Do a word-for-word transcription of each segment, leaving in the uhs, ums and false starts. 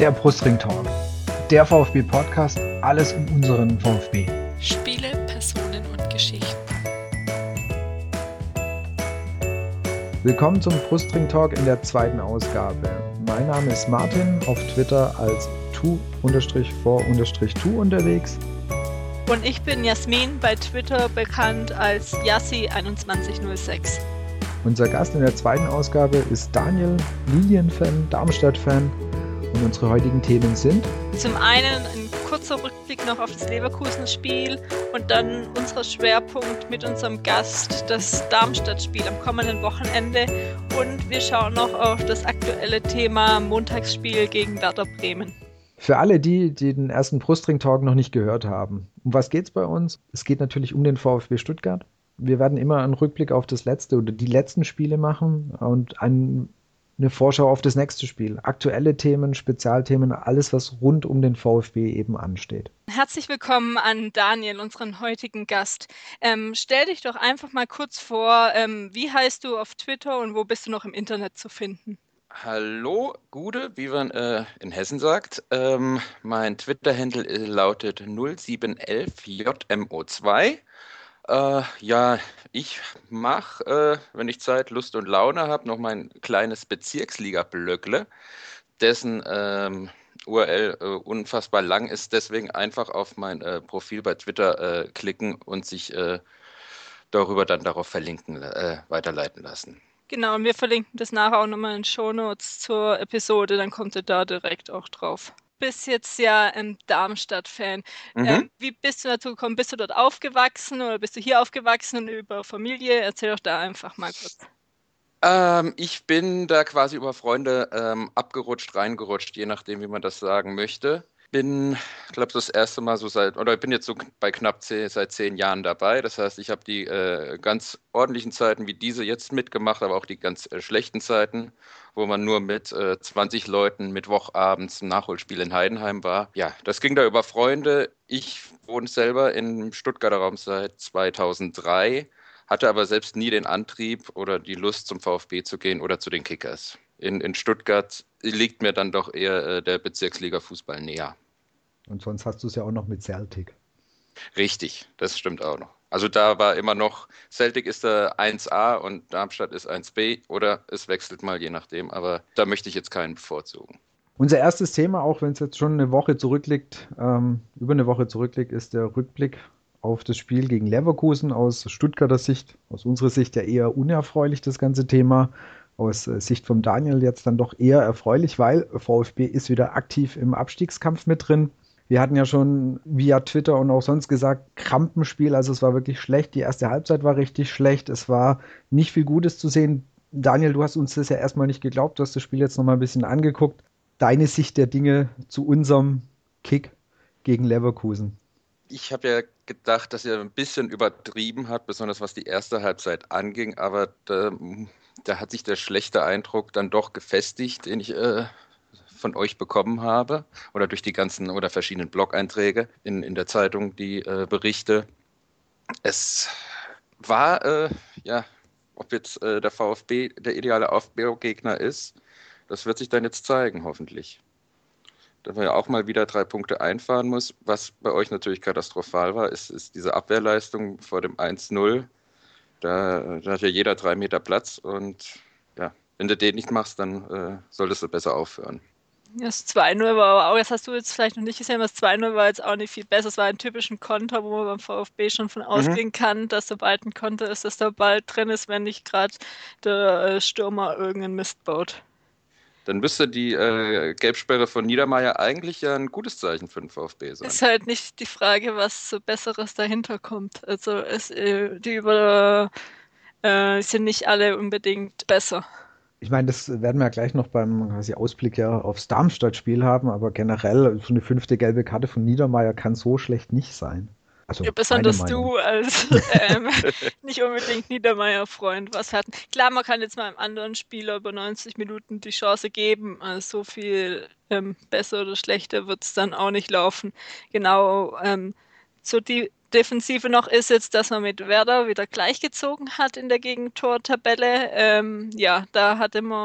der Brustring Talk, der VfB-Podcast, alles um unseren VfB. Spiele, Personen und Geschichten. Willkommen zum Brustring Talk in der zweiten Ausgabe. Mein Name ist Martin, auf Twitter als tu vor tu unterwegs. Und ich bin Jasmin, bei Twitter bekannt als Yassi einundzwanzig null sechs. Unser Gast in der zweiten Ausgabe ist Daniel, Lilien-Fan, Darmstadt-Fan. Und unsere heutigen Themen sind: Zum einen ein kurzer Rückblick noch auf das Leverkusen-Spiel und dann unser Schwerpunkt mit unserem Gast, das Darmstadt-Spiel am kommenden Wochenende. Und wir schauen noch auf das aktuelle Thema Montagsspiel gegen Werder Bremen. Für alle die, die den ersten Brustring-Talk noch nicht gehört haben, um was geht es bei uns? Es geht natürlich um den VfB Stuttgart. Wir werden immer einen Rückblick auf das letzte oder die letzten Spiele machen und ein eine Vorschau auf das nächste Spiel. Aktuelle Themen, Spezialthemen, alles, was rund um den VfB eben ansteht. Herzlich willkommen an Daniel, unseren heutigen Gast. Ähm, stell dich doch einfach mal kurz vor, ähm, wie heißt du auf Twitter und wo bist du noch im Internet zu finden? Hallo, Gude, wie man äh, in Hessen sagt. Ähm, mein Twitter-Handle lautet null sieben elf J M O zwei. Äh, ja, ich mache, äh, wenn ich Zeit, Lust und Laune habe, noch mein kleines Bezirksliga-Blöckle, dessen ähm, U R L äh, unfassbar lang ist. Deswegen einfach auf mein äh, Profil bei Twitter äh, klicken und sich äh, darüber dann darauf verlinken, äh, weiterleiten lassen. Genau, und wir verlinken das nachher auch nochmal in den Shownotes zur Episode, dann kommt ihr da direkt auch drauf. Du bist jetzt ja ein Darmstadt-Fan. Mhm. Ähm, wie bist du dazu gekommen? Bist du dort aufgewachsen oder bist du hier aufgewachsen und über Familie? Erzähl doch da einfach mal kurz. Ähm, ich bin da quasi über Freunde ähm, abgerutscht, reingerutscht, je nachdem, wie man das sagen möchte. Bin, glaube ich, das erste Mal so seit, oder ich bin jetzt so bei knapp zehn, seit zehn Jahren dabei. Das heißt, ich habe die äh, ganz ordentlichen Zeiten wie diese jetzt mitgemacht, aber auch die ganz äh, schlechten Zeiten, wo man nur mit äh, zwanzig Leuten Mittwochabends im Nachholspiel in Heidenheim war. Ja, das ging da über Freunde. Ich wohne selber im Stuttgarter Raum seit zweitausenddrei, hatte aber selbst nie den Antrieb oder die Lust, zum VfB zu gehen oder zu den Kickers. In, in Stuttgart liegt mir dann doch eher äh, der Bezirksliga-Fußball näher. Und sonst hast du es ja auch noch mit Celtic. Richtig, das stimmt auch noch. Also da war immer noch, Celtic ist da eins a und Darmstadt ist eins b oder es wechselt mal, je nachdem. Aber da möchte ich jetzt keinen bevorzugen. Unser erstes Thema, auch wenn es jetzt schon eine Woche zurückliegt, ähm, über eine Woche zurückliegt, ist der Rückblick auf das Spiel gegen Leverkusen. Aus Stuttgarter Sicht, aus unserer Sicht ja eher unerfreulich, das ganze Thema. Aus Sicht von Daniel jetzt dann doch eher erfreulich, weil VfB ist wieder aktiv im Abstiegskampf mit drin. Wir hatten ja schon via Twitter und auch sonst gesagt, Krampenspiel, also es war wirklich schlecht. Die erste Halbzeit war richtig schlecht. Es war nicht viel Gutes zu sehen. Daniel, du hast uns das ja erstmal nicht geglaubt. Du hast das Spiel jetzt nochmal ein bisschen angeguckt. Deine Sicht der Dinge zu unserem Kick gegen Leverkusen. Ich habe ja gedacht, dass er ein bisschen übertrieben hat, besonders was die erste Halbzeit anging, aber da, da hat sich der schlechte Eindruck dann doch gefestigt, den ich äh, von euch bekommen habe oder durch die ganzen oder verschiedenen Blog-Einträge in, in der Zeitung, die äh, Berichte. Es war, äh, ja, ob jetzt äh, der VfB der ideale Aufbaugegner ist, das wird sich dann jetzt zeigen, hoffentlich. Da man ja auch mal wieder drei Punkte einfahren muss. Was bei euch natürlich katastrophal war, ist, ist diese Abwehrleistung vor dem eins null. Da, da hat ja jeder drei Meter Platz und ja, wenn du den nicht machst, dann äh, solltest du besser aufhören. Das zwei null war aber auch, das hast du jetzt vielleicht noch nicht gesehen, das zwei null war jetzt auch nicht viel besser. Es war ein typischen Konter, wo man beim VfB schon von ausgehen mhm. kann, dass sobald ein Konter ist, dass der Ball drin ist, wenn nicht gerade der äh, Stürmer irgendeinen Mist baut. Dann müsste die äh, Gelbsperre von Niedermayer eigentlich ja ein gutes Zeichen für den VfB sein. Ist halt nicht die Frage, was so Besseres dahinter kommt. Also es, äh, die über, äh, sind nicht alle unbedingt besser. Ich meine, das werden wir ja gleich noch beim quasi Ausblick ja aufs Darmstadt-Spiel haben, aber generell so eine fünfte gelbe Karte von Niedermayer kann so schlecht nicht sein. Also ja, besonders du als ähm, nicht unbedingt Niedermayer-Freund was hatten. Klar, man kann jetzt mal einem anderen Spieler über neunzig Minuten die Chance geben, also so viel ähm, besser oder schlechter wird es dann auch nicht laufen. Genau, ähm, so die Defensive noch ist jetzt, dass man mit Werder wieder gleichgezogen hat in der Gegentortabelle. Ähm, ja, da hatte man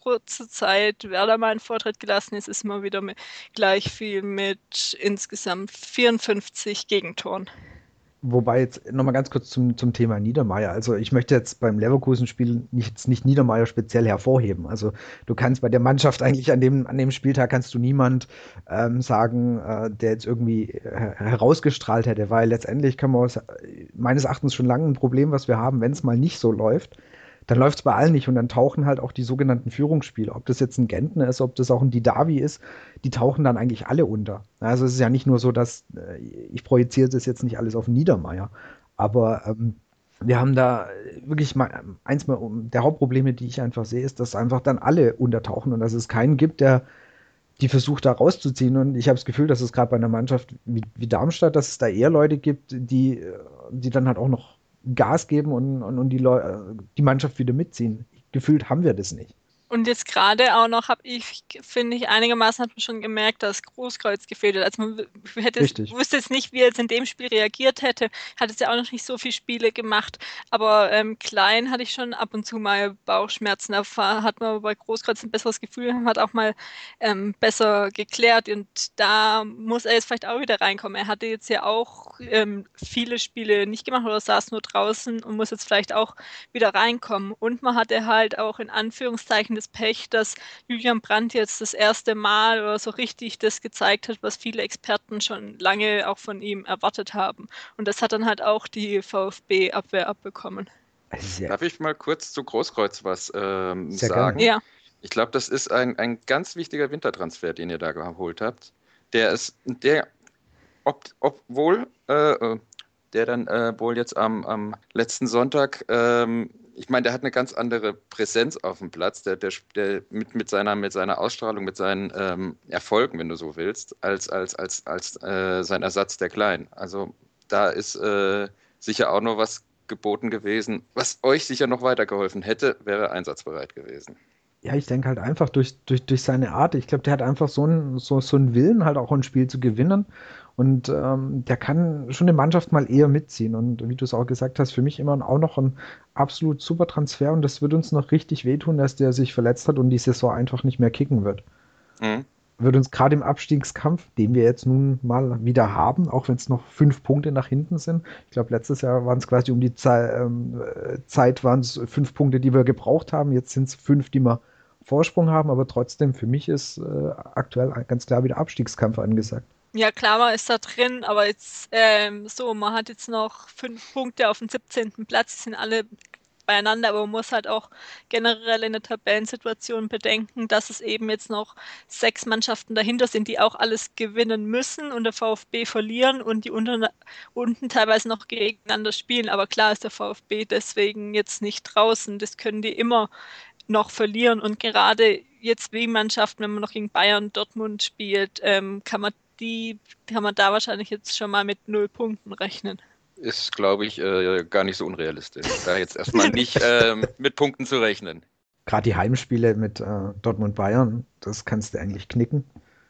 kurzer Zeit Werder mal einen Vortritt gelassen. Jetzt ist man wieder mit, gleich viel mit insgesamt vierundfünfzig Gegentoren. Wobei jetzt nochmal ganz kurz zum, zum Thema Niedermayer. Also ich möchte jetzt beim Leverkusen-Spiel nicht, nicht Niedermayer speziell hervorheben. Also du kannst bei der Mannschaft eigentlich an dem, an dem Spieltag kannst du niemand ähm, sagen, äh, der jetzt irgendwie äh, herausgestrahlt hätte, weil letztendlich kann man aus, meines Erachtens schon lange ein Problem, was wir haben, wenn es mal nicht so läuft, dann läuft es bei allen nicht und dann tauchen halt auch die sogenannten Führungsspieler, ob das jetzt ein Gentner ist, ob das auch ein Didavi ist, die tauchen dann eigentlich alle unter. Also es ist ja nicht nur so, dass äh, ich projiziere das jetzt nicht alles auf Niedermayer, aber ähm, wir haben da wirklich mal eins mal der Hauptprobleme, die ich einfach sehe, ist, dass einfach dann alle untertauchen und dass es keinen gibt, der die versucht da rauszuziehen und ich habe das Gefühl, dass es gerade bei einer Mannschaft wie, wie Darmstadt, dass es da eher Leute gibt, die, die dann halt auch noch Gas geben und, und, und die, Leu- die Mannschaft wieder mitziehen. Gefühlt haben wir das nicht. Und jetzt gerade auch noch habe ich, finde ich, einigermaßen hat man schon gemerkt, dass Großkreuz gefehlt hat. Also man hätte jetzt, wusste jetzt nicht, wie er jetzt in dem Spiel reagiert hätte. Hat jetzt ja auch noch nicht so viele Spiele gemacht. Aber ähm, Klein hatte ich schon ab und zu mal Bauchschmerzen. Da hat man bei Großkreuz ein besseres Gefühl, hat auch mal ähm, besser geklärt. Und da muss er jetzt vielleicht auch wieder reinkommen. Er hatte jetzt ja auch ähm, viele Spiele nicht gemacht oder saß nur draußen und muss jetzt vielleicht auch wieder reinkommen. Und man hatte halt auch in Anführungszeichen das Pech, dass Julian Brandt jetzt das erste Mal oder so richtig das gezeigt hat, was viele Experten schon lange auch von ihm erwartet haben. Und das hat dann halt auch die VfB-Abwehr abbekommen. Darf ich mal kurz zu Großkreuz was ähm, sagen? Ja. Ich glaube, das ist ein, ein ganz wichtiger Wintertransfer, den ihr da geholt habt. Der ist, der, ob, obwohl, äh, der dann äh, wohl jetzt am, am letzten Sonntag ähm, ich meine, der hat eine ganz andere Präsenz auf dem Platz, der, der, der mit, mit, seiner, mit seiner Ausstrahlung, mit seinen ähm, Erfolgen, wenn du so willst, als, als, als, als äh, sein Ersatz der Kleinen. Also da ist äh, sicher auch noch was geboten gewesen, was euch sicher noch weitergeholfen hätte, wäre einsatzbereit gewesen. Ja, ich denke halt einfach durch, durch, durch seine Art, ich glaube, der hat einfach so einen, so, so einen Willen, halt auch ein Spiel zu gewinnen. Und ähm, der kann schon eine Mannschaft mal eher mitziehen. Und wie du es auch gesagt hast, für mich immer auch noch ein absolut super Transfer. Und das wird uns noch richtig wehtun, dass der sich verletzt hat und die Saison einfach nicht mehr kicken wird. Mhm. Wird uns gerade im Abstiegskampf, den wir jetzt nun mal wieder haben, auch wenn es noch fünf Punkte nach hinten sind. Ich glaube, letztes Jahr waren es quasi um die Ze- ähm, Zeit waren es fünf Punkte, die wir gebraucht haben. Jetzt sind es fünf, die wir Vorsprung haben. Aber trotzdem, für mich ist äh, aktuell ganz klar wieder Abstiegskampf angesagt. Ja, klar, man ist da drin, aber jetzt ähm, so, man hat jetzt noch fünf Punkte auf dem siebzehnten Platz, die sind alle beieinander, aber man muss halt auch generell in der Tabellensituation bedenken, dass es eben jetzt noch sechs Mannschaften dahinter sind, die auch alles gewinnen müssen und der VfB verlieren und die unten, unten teilweise noch gegeneinander spielen, aber klar ist der VfB deswegen jetzt nicht draußen, das können die immer noch verlieren und gerade jetzt wie Mannschaften, wenn man noch gegen Bayern, Dortmund spielt, ähm, kann man die kann man da wahrscheinlich jetzt schon mal mit null Punkten rechnen. Ist, glaube ich, äh, gar nicht so unrealistisch, da jetzt erstmal nicht äh, mit Punkten zu rechnen. Gerade die Heimspiele mit äh, Dortmund Bayern, das kannst du eigentlich knicken.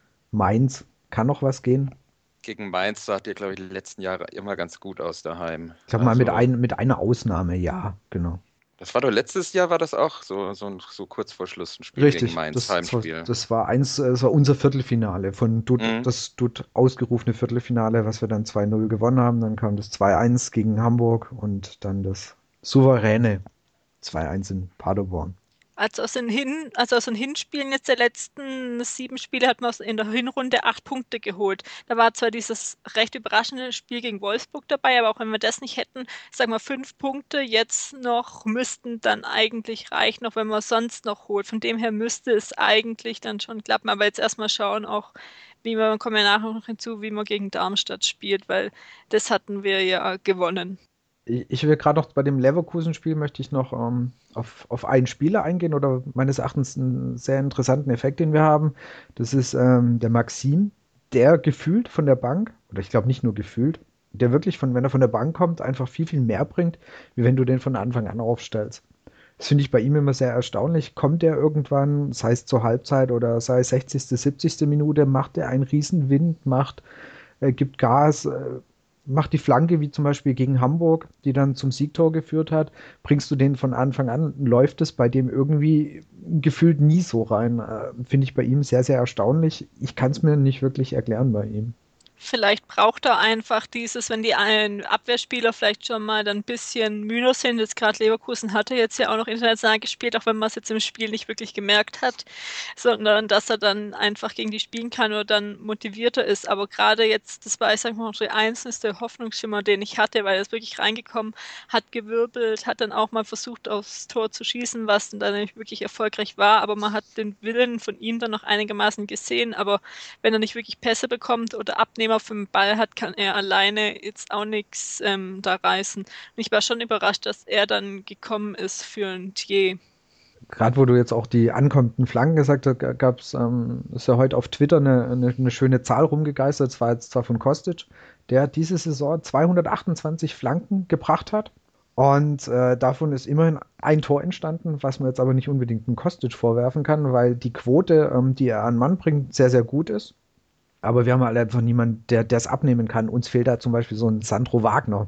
Mainz kann noch was gehen. Gegen Mainz sah dir, glaube ich, die letzten Jahre immer ganz gut aus daheim. Ich glaube also, mal mit, ein, mit einer Ausnahme, ja, genau. Das war doch letztes Jahr, war das auch so, so, so kurz vor Schluss ein Spiel Richtig, gegen Mainz, das, Heimspiel. Das, das war eins, das war unser Viertelfinale von Dutt, mhm. das Dutt ausgerufene Viertelfinale, was wir dann zwei null gewonnen haben. Dann kam das zwei eins gegen Hamburg und dann das souveräne zwei eins in Paderborn. Also aus den, Hin, also aus den Hinspielen jetzt der letzten sieben Spiele hat man in der Hinrunde acht Punkte geholt. Da war zwar dieses recht überraschende Spiel gegen Wolfsburg dabei, aber auch wenn wir das nicht hätten, sagen wir fünf Punkte jetzt noch müssten dann eigentlich reichen, auch wenn man sonst noch holt. Von dem her müsste es eigentlich dann schon klappen. Aber jetzt erstmal schauen auch, wie man, kommen wir nachher noch hinzu, wie man gegen Darmstadt spielt, weil das hatten wir ja gewonnen. Ich will gerade noch bei dem Leverkusen-Spiel möchte ich noch ähm, auf, auf einen Spieler eingehen oder meines Erachtens einen sehr interessanten Effekt, den wir haben. Das ist ähm, der Maxim, der gefühlt von der Bank, oder ich glaube nicht nur gefühlt, der wirklich, von, wenn er von der Bank kommt, einfach viel, viel mehr bringt, wie wenn du den von Anfang an aufstellst. Das finde ich bei ihm immer sehr erstaunlich. Kommt der irgendwann, sei es zur Halbzeit oder sei es sechzigste, siebzigste Minute, macht er einen riesen Wind, macht, äh, gibt Gas, äh, macht die Flanke, wie zum Beispiel gegen Hamburg, die dann zum Siegtor geführt hat, bringst du den von Anfang an, läuft es bei dem irgendwie gefühlt nie so rein. Äh, Finde ich bei ihm sehr, sehr erstaunlich. Ich kann es mir nicht wirklich erklären bei ihm. Vielleicht braucht er einfach dieses, wenn die ein Abwehrspieler vielleicht schon mal dann ein bisschen müder sind. Jetzt gerade Leverkusen hatte jetzt ja auch noch international gespielt, auch wenn man es jetzt im Spiel nicht wirklich gemerkt hat, sondern dass er dann einfach gegen die spielen kann oder dann motivierter ist. Aber gerade jetzt, das war, ich sag mal, der einzelne Hoffnungsschimmer, den ich hatte, weil er ist wirklich reingekommen, hat gewirbelt, hat dann auch mal versucht, aufs Tor zu schießen, was dann nicht wirklich erfolgreich war. Aber man hat den Willen von ihm dann noch einigermaßen gesehen. Aber wenn er nicht wirklich Pässe bekommt oder Abnehmer für den Ball hat, kann er alleine jetzt auch nichts ähm, da reißen. Und ich war schon überrascht, dass er dann gekommen ist für ein Thier. Gerade wo du jetzt auch die ankommenden Flanken gesagt hast, gab es, ähm, ist ja heute auf Twitter eine, eine, eine schöne Zahl rumgegeistert, das war jetzt zwar von Kostic, der diese Saison zweihundertachtundzwanzig Flanken gebracht hat. Und äh, davon ist immerhin ein Tor entstanden, was man jetzt aber nicht unbedingt einem Kostic vorwerfen kann, weil die Quote, ähm, die er an Mann bringt, sehr, sehr gut ist. Aber wir haben halt einfach niemanden, der es abnehmen kann. Uns fehlt da zum Beispiel so ein Sandro Wagner,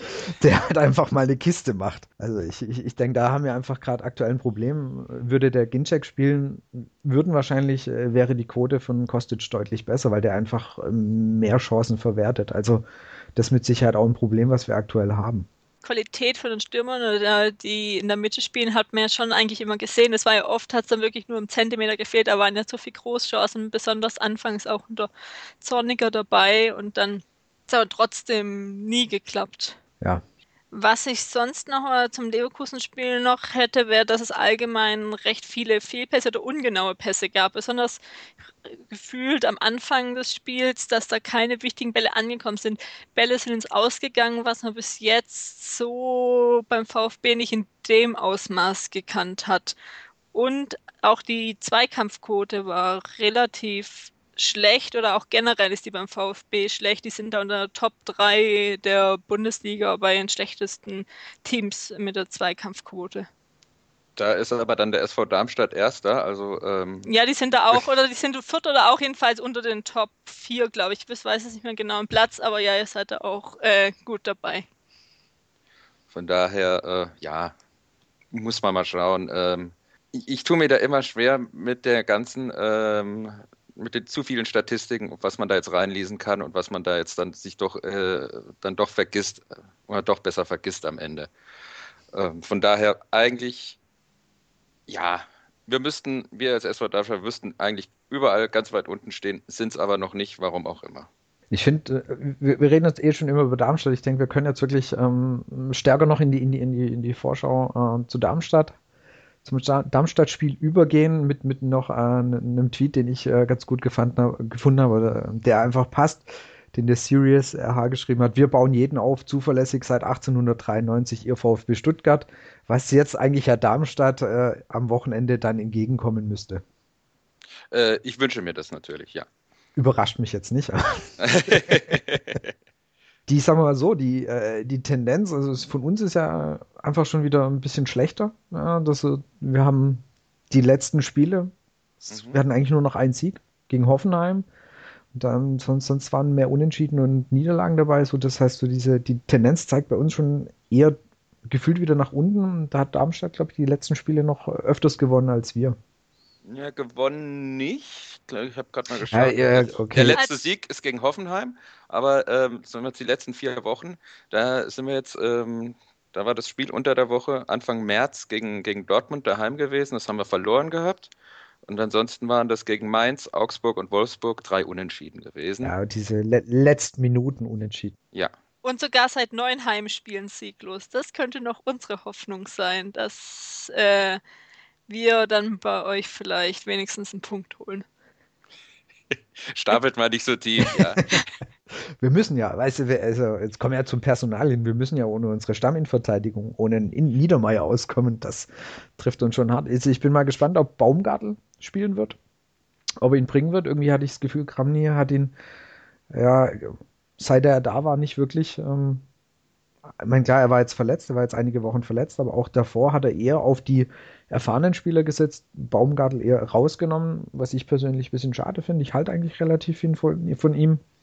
der halt einfach mal eine Kiste macht. Also ich, ich, ich denke, da haben wir einfach gerade aktuell ein Problem. Würde der Ginczek spielen, würden wahrscheinlich, äh, wäre die Quote von Kostic deutlich besser, weil der einfach ähm, mehr Chancen verwertet. Also das ist mit Sicherheit auch ein Problem, was wir aktuell haben. Qualität von den Stürmern, oder die in der Mitte spielen, hat man ja schon eigentlich immer gesehen. Es war ja oft, hat es dann wirklich nur im Zentimeter gefehlt, da waren ja so viele Großchancen, besonders anfangs auch unter Zorniger dabei und dann hat es aber trotzdem nie geklappt. Ja. Was ich sonst noch äh, zum Leverkusen-Spiel noch hätte, wäre, dass es allgemein recht viele Fehlpässe oder ungenaue Pässe gab. Besonders gefühlt am Anfang des Spiels, dass da keine wichtigen Bälle angekommen sind. Bälle sind ins Ausgegangen, was man bis jetzt so beim VfB nicht in dem Ausmaß gekannt hat. Und auch die Zweikampfquote war relativ schlecht oder auch generell ist die beim VfB schlecht. Die sind da unter der Top drei der Bundesliga bei den schlechtesten Teams mit der Zweikampfquote. Da ist aber dann der S V Darmstadt Erster, also ähm ja, die sind da auch, oder die sind viert oder auch jedenfalls unter den Top vier, glaube ich. Ich weiß es nicht mehr genau im Platz, aber ja, ihr seid da auch äh, gut dabei. Von daher, äh, ja, muss man mal schauen. Ähm, ich, ich tue mir da immer schwer mit der ganzen, ähm, mit den zu vielen Statistiken, was man da jetzt reinlesen kann und was man da jetzt dann sich doch, äh, dann doch vergisst oder doch besser vergisst am Ende. Ähm, von daher eigentlich, ja, wir müssten, wir als S V Darmstadt müssten eigentlich überall ganz weit unten stehen, sind es aber noch nicht, warum auch immer. Ich finde, wir, wir reden jetzt eh schon immer über Darmstadt. Ich denke, wir können jetzt wirklich ähm, stärker noch in die, in die, in die, in die Vorschau äh, zu Darmstadt, zum Darmstadt-Spiel übergehen mit, mit noch äh, einem Tweet, den ich äh, ganz gut gefunden, gefunden habe, der einfach passt, den der Sirius R H geschrieben hat. Wir bauen jeden auf, zuverlässig seit achtzehnhundertdreiundneunzig, ihr VfB Stuttgart, was jetzt eigentlich ja Darmstadt äh, am Wochenende dann entgegenkommen müsste. Äh, ich wünsche mir das natürlich, ja. Überrascht mich jetzt nicht. Die, sagen wir mal so, die, äh, die Tendenz, also es, von uns ist ja einfach schon wieder ein bisschen schlechter. Ja, dass, wir haben die letzten Spiele, mhm. wir hatten eigentlich nur noch einen Sieg gegen Hoffenheim. Und dann, sonst, sonst waren mehr Unentschieden und Niederlagen dabei. So, das heißt, so diese, die Tendenz zeigt bei uns schon eher gefühlt wieder nach unten. Und da hat Darmstadt, glaube ich, die letzten Spiele noch öfters gewonnen als wir. Ja, gewonnen nicht. Ich habe gerade mal geschaut. Ja, ja, okay. Der letzte Sieg ist gegen Hoffenheim, aber ähm, sind wir jetzt die letzten vier Wochen, da sind wir jetzt, ähm, da war das Spiel unter der Woche Anfang März gegen, gegen Dortmund daheim gewesen, das haben wir verloren gehabt. Und ansonsten waren das gegen Mainz, Augsburg und Wolfsburg drei Unentschieden gewesen. Ja, diese le- letzten Minuten Unentschieden. Ja. Und sogar seit neun Heimspielen sieglos. Das könnte noch unsere Hoffnung sein, dass äh, wir dann bei euch vielleicht wenigstens einen Punkt holen. Stapelt mal nicht so tief, ja. Wir müssen ja, weißt du, also jetzt kommen wir ja zum Personal hin, wir müssen ja ohne unsere Stamminverteidigung, ohne einen Niedermeyer auskommen, das trifft uns schon hart. Also ich bin mal gespannt, ob Baumgartel spielen wird, ob er ihn bringen wird. Irgendwie hatte ich das Gefühl, Kramny hat ihn, ja, seit er da war, nicht wirklich, ähm, ich meine, klar, er war jetzt verletzt, er war jetzt einige Wochen verletzt, aber auch davor hat er eher auf die erfahrenen Spieler gesetzt, Baumgartel eher rausgenommen, was ich persönlich ein bisschen schade finde. Ich halte eigentlich relativ viel von, von ihm.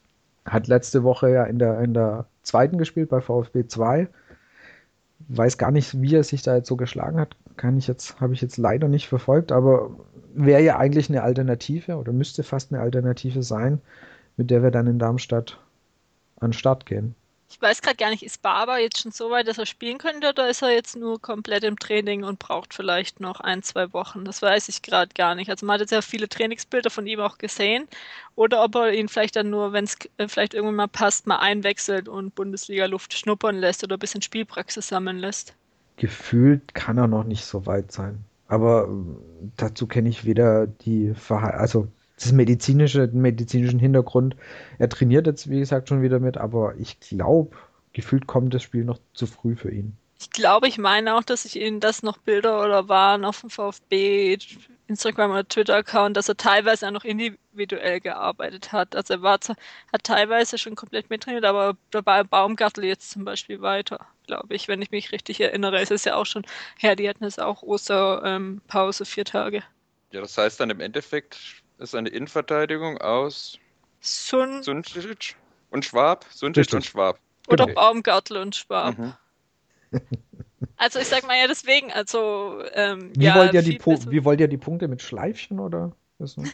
Hat letzte Woche ja in der, in der zweiten gespielt bei VfB zwei. Weiß gar nicht, wie er sich da jetzt so geschlagen hat. Kann ich jetzt, habe ich jetzt leider nicht verfolgt, aber wäre ja eigentlich eine Alternative oder müsste fast eine Alternative sein, mit der wir dann in Darmstadt an den Start gehen. Ich weiß gerade gar nicht, ist Barber jetzt schon so weit, dass er spielen könnte, oder ist er jetzt nur komplett im Training und braucht vielleicht noch ein, zwei Wochen? Das weiß ich gerade gar nicht. Also man hat jetzt ja viele Trainingsbilder von ihm auch gesehen. Oder ob er ihn vielleicht dann nur, wenn es äh, vielleicht irgendwann mal passt, mal einwechselt und Bundesliga-Luft schnuppern lässt oder ein bisschen Spielpraxis sammeln lässt. Gefühlt kann er noch nicht so weit sein. Aber äh, dazu kenne ich weder die Verha also das medizinische, den medizinischen Hintergrund. Er trainiert jetzt, wie gesagt, schon wieder mit, aber ich glaube, gefühlt kommt das Spiel noch zu früh für ihn. Ich glaube, ich meine auch, dass ich Ihnen das noch Bilder oder waren auf dem VfB Instagram oder Twitter-Account, dass er teilweise auch noch individuell gearbeitet hat. Also er war, zwar- hat teilweise schon komplett mittrainiert, aber da war Baumgartel jetzt zum Beispiel weiter, glaube ich, wenn ich mich richtig erinnere. Es ist ja auch schon her, die hatten jetzt auch Osterpause, vier Tage. Ja, das heißt dann im Endeffekt ist eine Innenverteidigung aus Sun Sunčić und Schwab. Sunčić Richtig. und Schwab. oder Genau. Baumgartel und Schwab. Mhm. Also ich sag mal ja deswegen, also ähm, Wie ja, wollt ihr die viel Pu besser. wie wollt ihr die Punkte mit Schleifchen oder? Was so?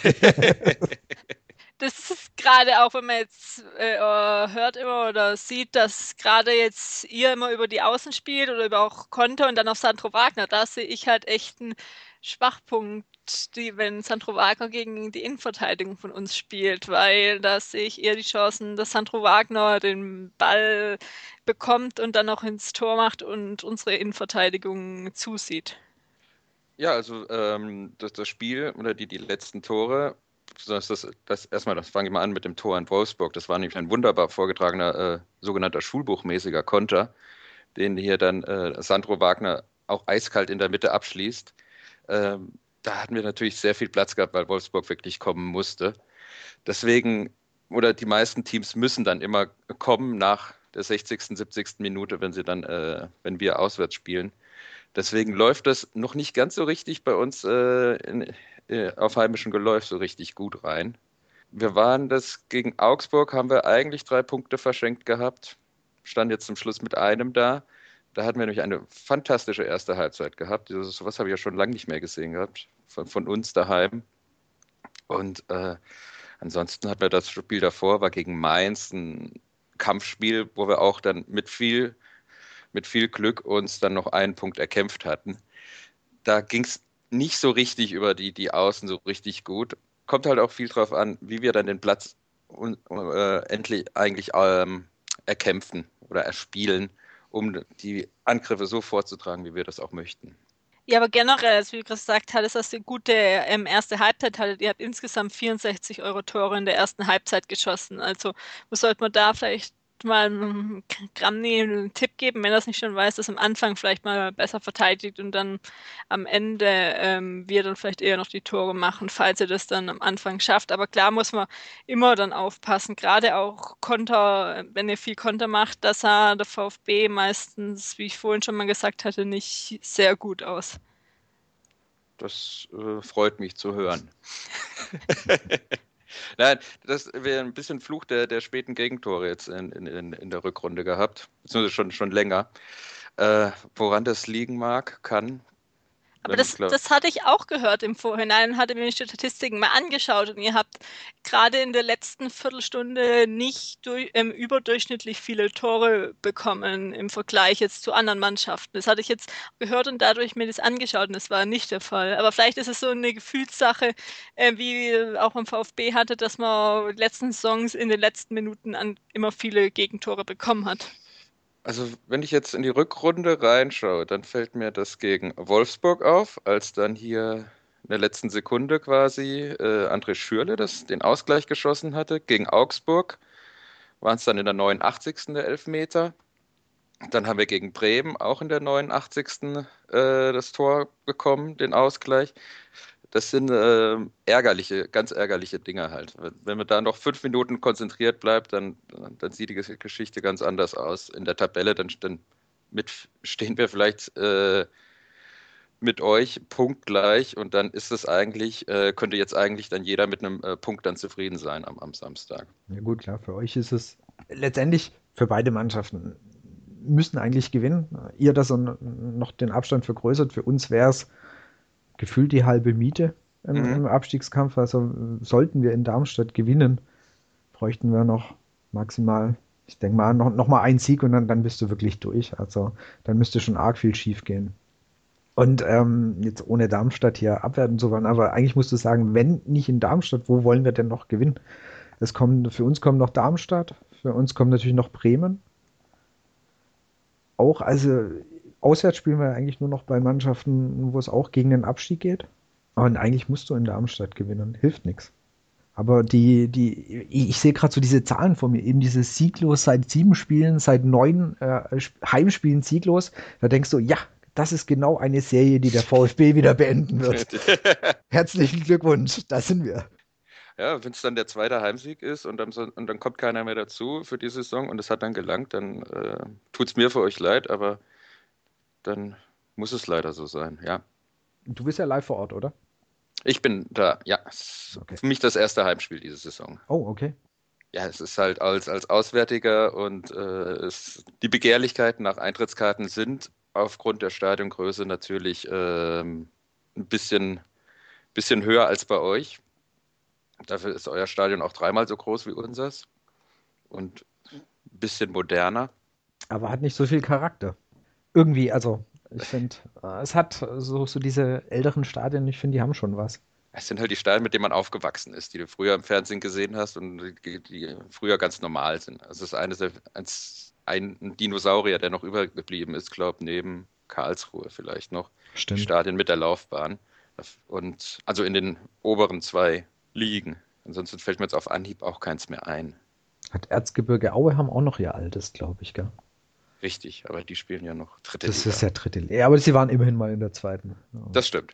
Das ist gerade auch, wenn man jetzt äh, hört immer oder sieht, dass gerade jetzt ihr immer über die Außen spielt oder über auch Konter und dann auf Sandro Wagner, da sehe ich halt echt einen Schwachpunkt, die, wenn Sandro Wagner gegen die Innenverteidigung von uns spielt, weil da sehe ich eher die Chancen, dass Sandro Wagner den Ball bekommt und dann auch ins Tor macht und unsere Innenverteidigung zusieht. Ja, also ähm, das, das Spiel oder die, die letzten Tore, das, das, das erstmal, das fange ich mal an mit dem Tor in Wolfsburg. Das war nämlich ein wunderbar vorgetragener, äh, sogenannter schulbuchmäßiger Konter, den hier dann äh, Sandro Wagner auch eiskalt in der Mitte abschließt. Ähm, da hatten wir natürlich sehr viel Platz gehabt, weil Wolfsburg wirklich kommen musste. Deswegen, oder die meisten Teams müssen dann immer kommen nach der sechzigsten, siebzigsten Minute, wenn sie dann, äh, wenn wir auswärts spielen. Deswegen läuft das noch nicht ganz so richtig bei uns äh, in, äh, auf heimischem Geläuf so richtig gut rein. Wir waren das gegen Augsburg, haben wir eigentlich drei Punkte verschenkt gehabt. Stand jetzt zum Schluss mit einem da. Da hatten wir nämlich eine fantastische erste Halbzeit gehabt. So was habe ich ja schon lange nicht mehr gesehen gehabt. Von, von uns daheim. Und äh, ansonsten hatten wir das Spiel davor, war gegen Mainz ein Kampfspiel, wo wir auch dann mit viel, mit viel Glück uns dann noch einen Punkt erkämpft hatten. Da ging es nicht so richtig über die, die Außen so richtig gut. Kommt halt auch viel drauf an, wie wir dann den Platz un, äh, endlich eigentlich ähm, erkämpfen oder erspielen, um die Angriffe so vorzutragen, wie wir das auch möchten. Ja, aber generell, als wie du gerade gesagt hattest, dass ihr eine gute ähm, erste Halbzeit hattet, ihr habt insgesamt vierundsechzig Euro Tore in der ersten Halbzeit geschossen. Also, was sollte man da vielleicht mal einem Gramny einen Tipp geben, wenn er es nicht schon weiß, dass am Anfang vielleicht mal besser verteidigt und dann am Ende ähm, wir dann vielleicht eher noch die Tore machen, falls ihr das dann am Anfang schafft. Aber klar muss man immer dann aufpassen, gerade auch Konter, wenn ihr viel Konter macht, das sah der VfB meistens, wie ich vorhin schon mal gesagt hatte, nicht sehr gut aus. Das äh, freut mich zu hören. Nein, das wäre ein bisschen Fluch der, der späten Gegentore jetzt in, in, in der Rückrunde gehabt. Beziehungsweise schon, schon länger. Äh, woran das liegen mag, kann. Aber Wenn, ich das, glaub, das hatte ich auch gehört im Vorhinein, hatte mir die Statistiken mal angeschaut und ihr habt gerade in der letzten Viertelstunde nicht durch, ähm, überdurchschnittlich viele Tore bekommen im Vergleich jetzt zu anderen Mannschaften. Das hatte ich jetzt gehört und dadurch mir das angeschaut und das war nicht der Fall. Aber vielleicht ist es so eine Gefühlssache, äh, wie auch beim VfB hatte, dass man die letzten Saisons in den letzten Minuten an immer viele Gegentore bekommen hat. Also, wenn ich jetzt in die Rückrunde reinschaue, dann fällt mir das gegen Wolfsburg auf, als dann hier in der letzten Sekunde quasi äh, André Schürrle das, den Ausgleich geschossen hatte. Gegen Augsburg waren es dann in der neunundachtzigsten der Elfmeter. Dann haben wir gegen Bremen auch in der neunundachtzigsten Äh, das Tor bekommen, den Ausgleich. Das sind äh, ärgerliche, ganz ärgerliche Dinge halt. Wenn man da noch fünf Minuten konzentriert bleibt, dann, dann sieht die Geschichte ganz anders aus. In der Tabelle, dann, dann mit stehen wir vielleicht äh, mit euch punktgleich und dann ist es eigentlich, äh, könnte jetzt eigentlich dann jeder mit einem äh, Punkt dann zufrieden sein am, am Samstag. Ja gut, klar, für euch ist es letztendlich für beide Mannschaften müssen eigentlich gewinnen. Ihr das noch den Abstand vergrößert. Für uns wäre es gefühlt die halbe Miete im, Mhm. im Abstiegskampf. Also sollten wir in Darmstadt gewinnen, bräuchten wir noch maximal, ich denke mal, noch, noch mal einen Sieg und dann, dann bist du wirklich durch. Also dann müsste schon arg viel schief gehen. Und ähm, jetzt ohne Darmstadt hier abwerten zu wollen, aber eigentlich musst du sagen, wenn nicht in Darmstadt, wo wollen wir denn noch gewinnen? Es kommt, für uns kommt noch Darmstadt, für uns kommt natürlich noch Bremen. Auch, also auswärts spielen wir eigentlich nur noch bei Mannschaften, wo es auch gegen den Abstieg geht. Und eigentlich musst du in Darmstadt gewinnen, hilft nichts. Aber die, die, ich, ich sehe gerade so diese Zahlen vor mir, eben dieses sieglos seit sieben Spielen, seit neun äh, Heimspielen sieglos. Da denkst du, ja, das ist genau eine Serie, die der VfB wieder beenden wird. Herzlichen Glückwunsch, da sind wir. Ja, wenn es dann der zweite Heimsieg ist und dann, so, und dann kommt keiner mehr dazu für die Saison und es hat dann gelangt, dann äh, tut es mir für euch leid, aber dann muss es leider so sein, ja. Du bist ja live vor Ort, oder? Ich bin da, ja. Okay. Für mich das erste Heimspiel diese Saison. Oh, okay. Ja, es ist halt als, als Auswärtiger und äh, es, die Begehrlichkeiten nach Eintrittskarten sind aufgrund der Stadiongröße natürlich ähm, ein bisschen, bisschen höher als bei euch. Dafür ist euer Stadion auch dreimal so groß wie unseres und ein bisschen moderner. Aber hat nicht so viel Charakter. Irgendwie, also ich finde, es hat so, so diese älteren Stadien, ich finde, die haben schon was. Es sind halt die Stadien, mit denen man aufgewachsen ist, die du früher im Fernsehen gesehen hast und die, die früher ganz normal sind. Also es ist eines der, ein Dinosaurier, der noch übergeblieben ist, glaube ich, neben Karlsruhe vielleicht noch. Stimmt. Die Stadien mit der Laufbahn. Und also in den oberen zwei Ligen. Ansonsten fällt mir jetzt auf Anhieb auch keins mehr ein. Hat Erzgebirge Aue haben auch noch ihr altes, glaube ich, gell? Richtig, aber die spielen ja noch dritte das Liga. Das ist ja dritte Liga. Ja, aber sie waren immerhin mal in der zweiten. Ja. Das stimmt.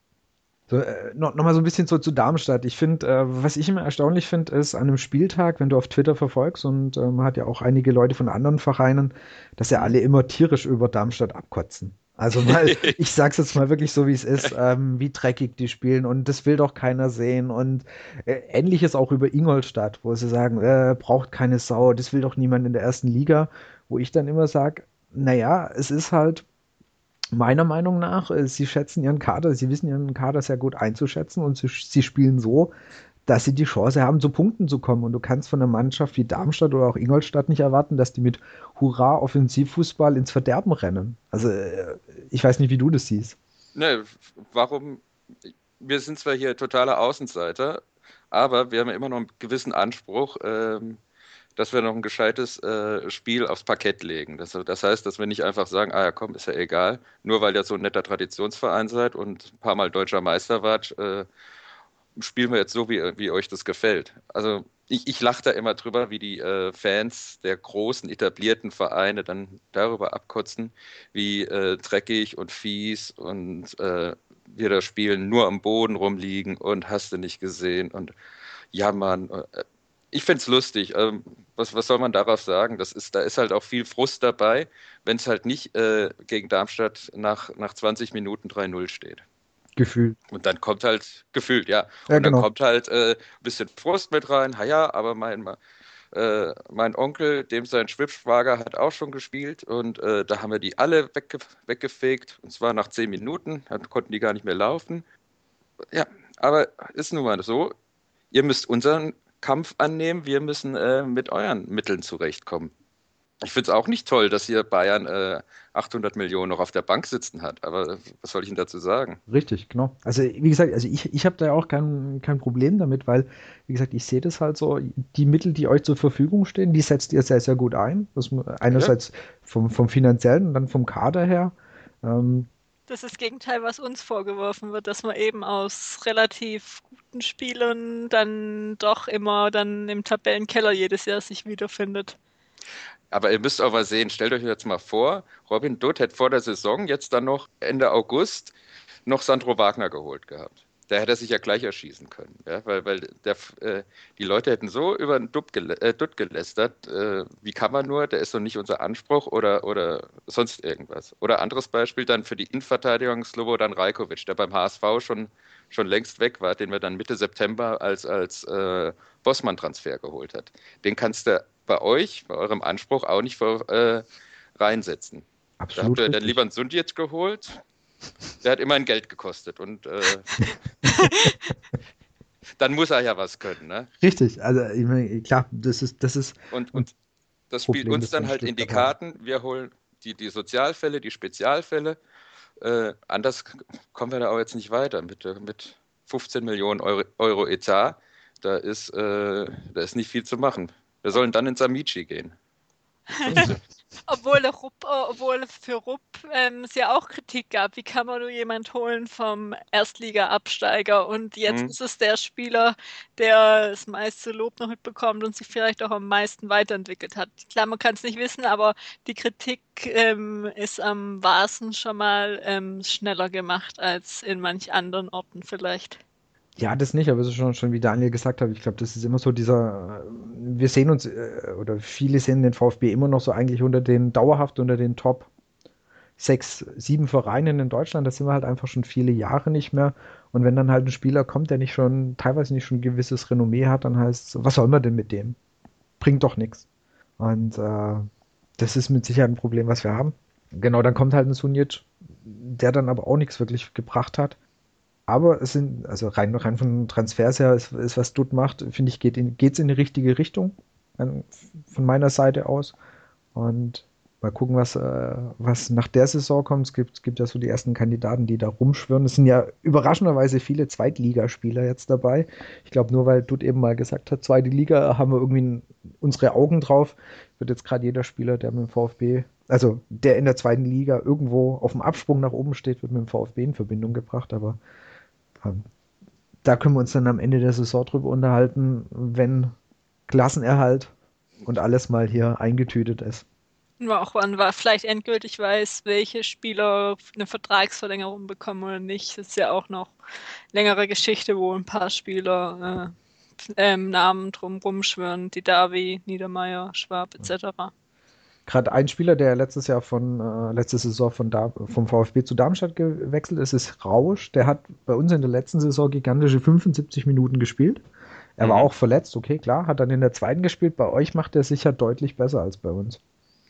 So, äh, noch, noch mal so ein bisschen so zu Darmstadt. Ich finde, äh, was ich immer erstaunlich finde, ist an einem Spieltag, wenn du auf Twitter verfolgst, und äh, man hat ja auch einige Leute von anderen Vereinen, dass ja alle immer tierisch über Darmstadt abkotzen. Also mal, ich sag's jetzt mal wirklich so, wie es ist, ähm, wie dreckig die spielen und das will doch keiner sehen. Und äh, ähnliches auch über Ingolstadt, wo sie sagen, äh, braucht keine Sau, das will doch niemand in der ersten Liga, wo ich dann immer sage, naja, es ist halt meiner Meinung nach, sie schätzen ihren Kader, sie wissen ihren Kader sehr gut einzuschätzen und sie, sie spielen so, dass sie die Chance haben, zu Punkten zu kommen. Und du kannst von einer Mannschaft wie Darmstadt oder auch Ingolstadt nicht erwarten, dass die mit Hurra-Offensivfußball ins Verderben rennen. Also ich weiß nicht, wie du das siehst. Ne, warum? Wir sind zwar hier totale Außenseiter, aber wir haben ja immer noch einen gewissen Anspruch, ähm, dass wir noch ein gescheites äh, Spiel aufs Parkett legen. Das, das heißt, dass wir nicht einfach sagen, ah ja komm, ist ja egal, nur weil ihr so ein netter Traditionsverein seid und ein paar Mal deutscher Meister wart, äh, spielen wir jetzt so, wie, wie euch das gefällt. Also ich, ich lache da immer drüber, wie die äh, Fans der großen, etablierten Vereine dann darüber abkotzen, wie äh, dreckig und fies und äh, wir da spielen, nur am Boden rumliegen und hast du nicht gesehen und jammern. Äh, Ich finde es lustig. Ähm, was, was soll man darauf sagen? Das ist, da ist halt auch viel Frust dabei, wenn es halt nicht äh, gegen Darmstadt nach, nach zwanzig Minuten drei null steht. Gefühlt. Und dann kommt halt, gefühlt, ja. Ja, und dann genau. kommt halt äh, ein bisschen Frust mit rein. Ha ja, aber mein, äh, mein Onkel, dem sein Schwibschwager, hat auch schon gespielt. Und äh, da haben wir die alle wegge weggefegt. Und zwar nach zehn Minuten. Dann konnten die gar nicht mehr laufen. Ja, aber ist nun mal so. Ihr müsst unseren Kampf annehmen, wir müssen äh, mit euren Mitteln zurechtkommen. Ich finde es auch nicht toll, dass hier Bayern äh, achthundert Millionen noch auf der Bank sitzen hat, aber was soll ich Ihnen dazu sagen? Richtig, genau. Also wie gesagt, also ich, ich habe da auch kein, kein Problem damit, weil, wie gesagt, ich sehe das halt so, die Mittel, die euch zur Verfügung stehen, die setzt ihr sehr, sehr gut ein. Das, einerseits ja. vom, vom finanziellen und dann vom Kader her. Ähm, Das ist das Gegenteil, was uns vorgeworfen wird, dass man eben aus relativ guten Spielern dann doch immer dann im Tabellenkeller jedes Jahr sich wiederfindet. Aber ihr müsst auch mal sehen, stellt euch jetzt mal vor, Robin Dutt hätte vor der Saison jetzt dann noch Ende August noch Sandro Wagner geholt gehabt. da hätte er sich ja gleich erschießen können. Ja? Weil, weil der, äh, die Leute hätten so über den Dutt, gelä äh, Dutt gelästert, äh, wie kann man nur, der ist doch nicht unser Anspruch oder, oder sonst irgendwas. Oder anderes Beispiel dann für die Innenverteidigung Slobodan Rajkovic, der beim H S V schon, schon längst weg war, den wir dann Mitte September als, als äh, Bossmann-Transfer geholt hat. Den kannst du bei euch, bei eurem Anspruch auch nicht vor, äh, reinsetzen. Absolut. Da habt ihr richtig. dann lieber einen Sundjic geholt. Der hat immerhin Geld gekostet und äh, dann muss er ja was können, ne? Richtig, also ich meine, klar, das ist, das ist Und, und das spielt Problem, uns das dann von halt in die Stuttgart hat. Karten. Wir holen die, die Sozialfälle, die Spezialfälle. Äh, anders kommen wir da auch jetzt nicht weiter mit, äh, mit fünfzehn Millionen Euro, Euro Etat. Da ist, äh, da ist nicht viel zu machen. Wir sollen dann ins Amici gehen. Obwohl, der Rupp, äh, obwohl für Rupp ähm, es ja auch Kritik gab. Wie kann man nur jemand holen vom Erstliga-Absteiger? Und jetzt Hm. ist es der Spieler, der das meiste Lob noch mitbekommt und sich vielleicht auch am meisten weiterentwickelt hat. Klar, man kann es nicht wissen, aber die Kritik ähm, ist am wahrsten schon mal ähm, schneller gemacht als in manch anderen Orten vielleicht. Ja, das nicht, aber es ist schon, schon wie Daniel gesagt hat, ich glaube, das ist immer so dieser, äh, wir sehen uns, äh, oder viele sehen den VfB immer noch so eigentlich unter den, dauerhaft unter den Top sechs, sieben Vereinen in Deutschland, das sind wir halt einfach schon viele Jahre nicht mehr. Und wenn dann halt ein Spieler kommt, der nicht schon, teilweise nicht schon ein gewisses Renommee hat, dann heißt es, was soll man denn mit dem? Bringt doch nichts. Und äh, das ist mit Sicherheit ein Problem, was wir haben. Genau, dann kommt halt ein Sunic, der dann aber auch nichts wirklich gebracht hat. Aber es sind, also rein, rein von Transfers her, ist, ist was Dutt macht, finde ich, geht in, geht's in die richtige Richtung. An, von meiner Seite aus. Und mal gucken, was, äh, was nach der Saison kommt. Es gibt, es gibt ja so die ersten Kandidaten, die da rumschwirren. Es sind ja überraschenderweise viele Zweitligaspieler jetzt dabei. Ich glaube, nur weil Dutt eben mal gesagt hat, zweite Liga, haben wir irgendwie unsere Augen drauf. Wird jetzt gerade jeder Spieler, der mit dem VfB, also der in der zweiten Liga irgendwo auf dem Absprung nach oben steht, wird mit dem VfB in Verbindung gebracht. Aber ähm, da können wir uns dann am Ende der Saison drüber unterhalten, wenn Klassenerhalt und alles mal hier eingetütet ist. Nur auch wann war vielleicht endgültig weiß, welche Spieler eine Vertragsverlängerung bekommen oder nicht. Das ist ja auch noch längere Geschichte, wo ein paar Spieler äh, ähm, Namen drum rumschwirren. Didavi, Niedermeyer, Schwab et cetera. Gerade ein Spieler, der letztes Jahr von äh, letzte Saison von da vom VfB zu Darmstadt gewechselt ist, ist Rausch. Der hat bei uns in der letzten Saison gigantische fünfundsiebzig Minuten gespielt. Er mhm. war auch verletzt, okay, klar, hat dann in der zweiten gespielt. Bei euch macht er sicher deutlich besser als bei uns.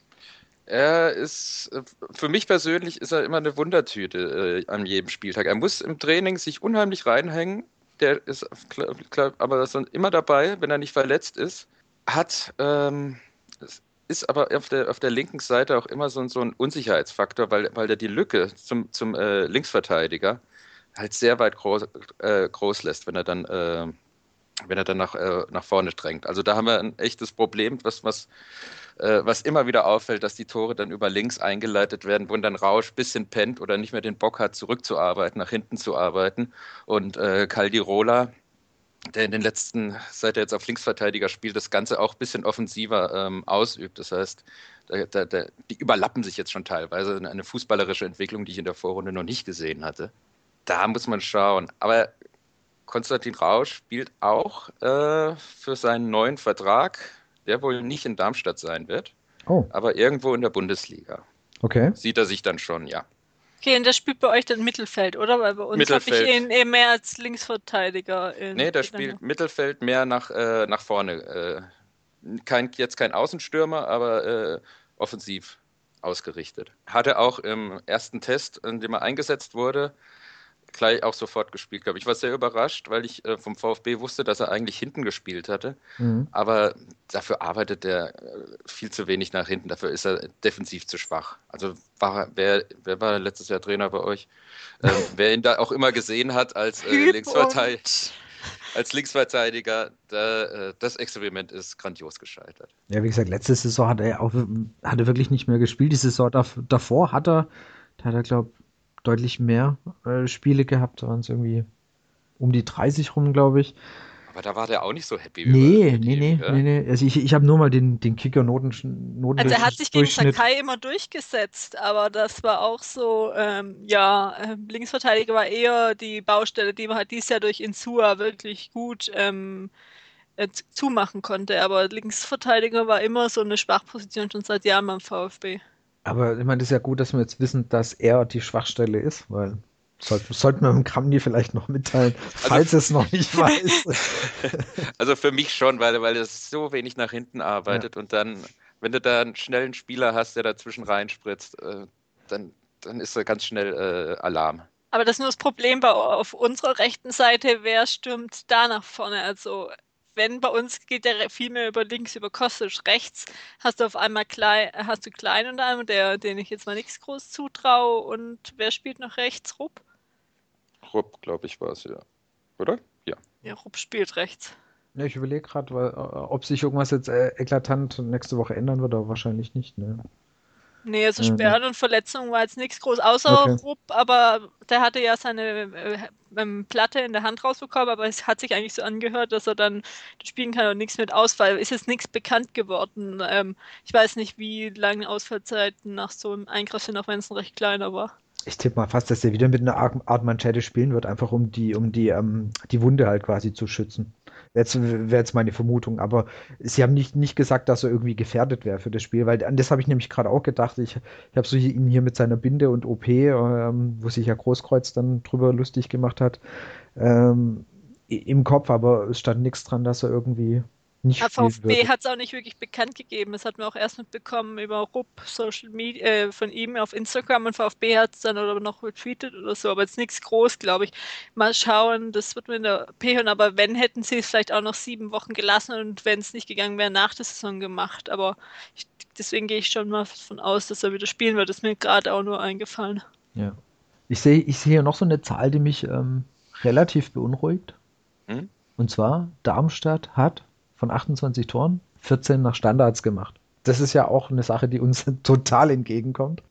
Er ist, für mich persönlich ist er immer eine Wundertüte äh, an jedem Spieltag. Er muss im Training sich unheimlich reinhängen. Der ist klar, klar, aber ist immer dabei, wenn er nicht verletzt ist. Hat, ähm, ist aber auf der, auf der linken Seite auch immer so, so ein Unsicherheitsfaktor, weil, weil der die Lücke zum, zum äh, Linksverteidiger halt sehr weit groß, äh, groß lässt, wenn er dann, äh, wenn er dann nach, äh, nach vorne drängt. Also da haben wir ein echtes Problem, was, was was immer wieder auffällt, dass die Tore dann über links eingeleitet werden, wo dann Rausch ein bisschen pennt oder nicht mehr den Bock hat, zurückzuarbeiten, nach hinten zu arbeiten. Und äh, Caldirola, der in den letzten, seit er jetzt auf Linksverteidiger spielt, das Ganze auch ein bisschen offensiver ähm, ausübt. Das heißt, da, da, da, die überlappen sich jetzt schon teilweise. Eine fußballerische Entwicklung, die ich in der Vorrunde noch nicht gesehen hatte. Da muss man schauen. Aber Konstantin Rausch spielt auch äh, für seinen neuen Vertrag, der wohl nicht in Darmstadt sein wird, oh. aber irgendwo in der Bundesliga. Okay. Sieht er sich dann schon, ja. Okay, und der spielt bei euch dann Mittelfeld, oder? Weil bei uns habe ich ihn eben mehr als Linksverteidiger. In nee, der spielt Länder. Mittelfeld mehr nach, äh, nach vorne. Äh, kein, jetzt kein Außenstürmer, aber äh, offensiv ausgerichtet. Hatte auch im ersten Test, in dem er eingesetzt wurde, gleich auch sofort gespielt, glaube ich. Ich war sehr überrascht, weil ich äh, vom VfB wusste, dass er eigentlich hinten gespielt hatte. Mhm. Aber dafür arbeitet er äh, viel zu wenig nach hinten. Dafür ist er defensiv zu schwach. Also war, wer, wer war letztes Jahr Trainer bei euch? Ähm, wer ihn da auch immer gesehen hat als, äh, Linksverteidiger, als Linksverteidiger, da, äh, das Experiment ist grandios gescheitert. Ja, wie gesagt, letzte Saison hat er auch hat er wirklich nicht mehr gespielt. Die Saison davor hat er, da hat er, glaube ich, deutlich mehr äh, Spiele gehabt, da waren es irgendwie um die dreißig rum, glaube ich. Aber da war der auch nicht so happy Nee, über mit nee, ihm, nee, ja? nee, nee. Also ich, ich habe nur mal den, den Kicker-Noten, Also er hat sich gegen Notendurchschnitt. Sakai immer durchgesetzt, aber das war auch so, ähm, ja, äh, Linksverteidiger war eher die Baustelle, die man halt dieses Jahr durch Insua wirklich gut ähm, äh, z- zumachen konnte. Aber Linksverteidiger war immer so eine Schwachposition schon seit Jahren beim VfB. Aber ich meine, das ist ja gut, dass wir jetzt wissen, dass er die Schwachstelle ist, weil sollten, sollten wir dem Kramni vielleicht noch mitteilen, Also, falls es noch nicht weiß. also für mich schon, weil, weil es so wenig nach hinten Ja. arbeitet und dann, wenn du da einen schnellen Spieler hast, der dazwischen reinspritzt, äh, dann, dann ist da ganz schnell äh, Alarm. Aber das ist nur das Problem bei, auf unserer rechten Seite, wer stürmt da nach vorne? Also wenn bei uns geht der viel mehr über links, über Kostic, rechts hast du auf einmal Klein, hast du Klein und einem, der, den ich jetzt mal nichts groß zutraue. Und wer spielt noch rechts? Rupp? Rupp, glaube ich, war es ja. Oder? Ja. Ja, Rupp spielt rechts. Ja, ich überlege gerade, weil, äh, ob sich irgendwas jetzt äh, eklatant nächste Woche ändern wird, aber wahrscheinlich nicht. Ne? Nee, also Äh, Sperren und Verletzungen war jetzt nichts groß, außer okay. Rupp, aber der hatte ja seine äh, ähm, Platte in der Hand rausbekommen, aber es hat sich eigentlich so angehört, dass er dann spielen kann und nichts mit Ausfall. Ist jetzt nichts bekannt geworden. Ähm, ich weiß nicht, wie lange Ausfallzeiten nach so einem Eingriff sind, auch wenn es ein recht kleiner war. Ich tippe mal fast, dass er wieder mit einer Art Art Manschette spielen wird, einfach um die, um die, ähm, die Wunde halt quasi zu schützen. Wäre jetzt, wär jetzt meine Vermutung. Aber sie haben nicht, nicht gesagt, dass er irgendwie gefährdet wäre für das Spiel, weil an das habe ich nämlich gerade auch gedacht. Ich, ich habe so hier- ihn hier mit seiner Binde und O P, ähm, wo sich ja Großkreuz dann drüber lustig gemacht hat, ähm, i- im Kopf, aber es stand nichts dran, dass er irgendwie nicht Aber spielen VfB würde. hat es auch nicht wirklich bekannt gegeben. Das hatten wir auch erst mitbekommen über Rupp, Social Media, äh, von ihm auf Instagram, und VfB hat es dann oder noch retweetet oder so, aber jetzt nichts groß, glaube ich. Mal schauen, das wird mir in der P hören, aber wenn, hätten sie es vielleicht auch noch sieben Wochen gelassen und wenn es nicht gegangen wäre, nach der Saison gemacht. Aber ich, deswegen gehe ich schon mal davon aus, dass er wieder spielen wird. Das ist mir gerade auch nur eingefallen. Ja. Ich sehe ich sehe hier noch so eine Zahl, die mich ähm, relativ beunruhigt. Hm? Und zwar, Darmstadt hat von achtundzwanzig Toren vierzehn nach Standards gemacht. Das ist ja auch eine Sache, die uns total entgegenkommt.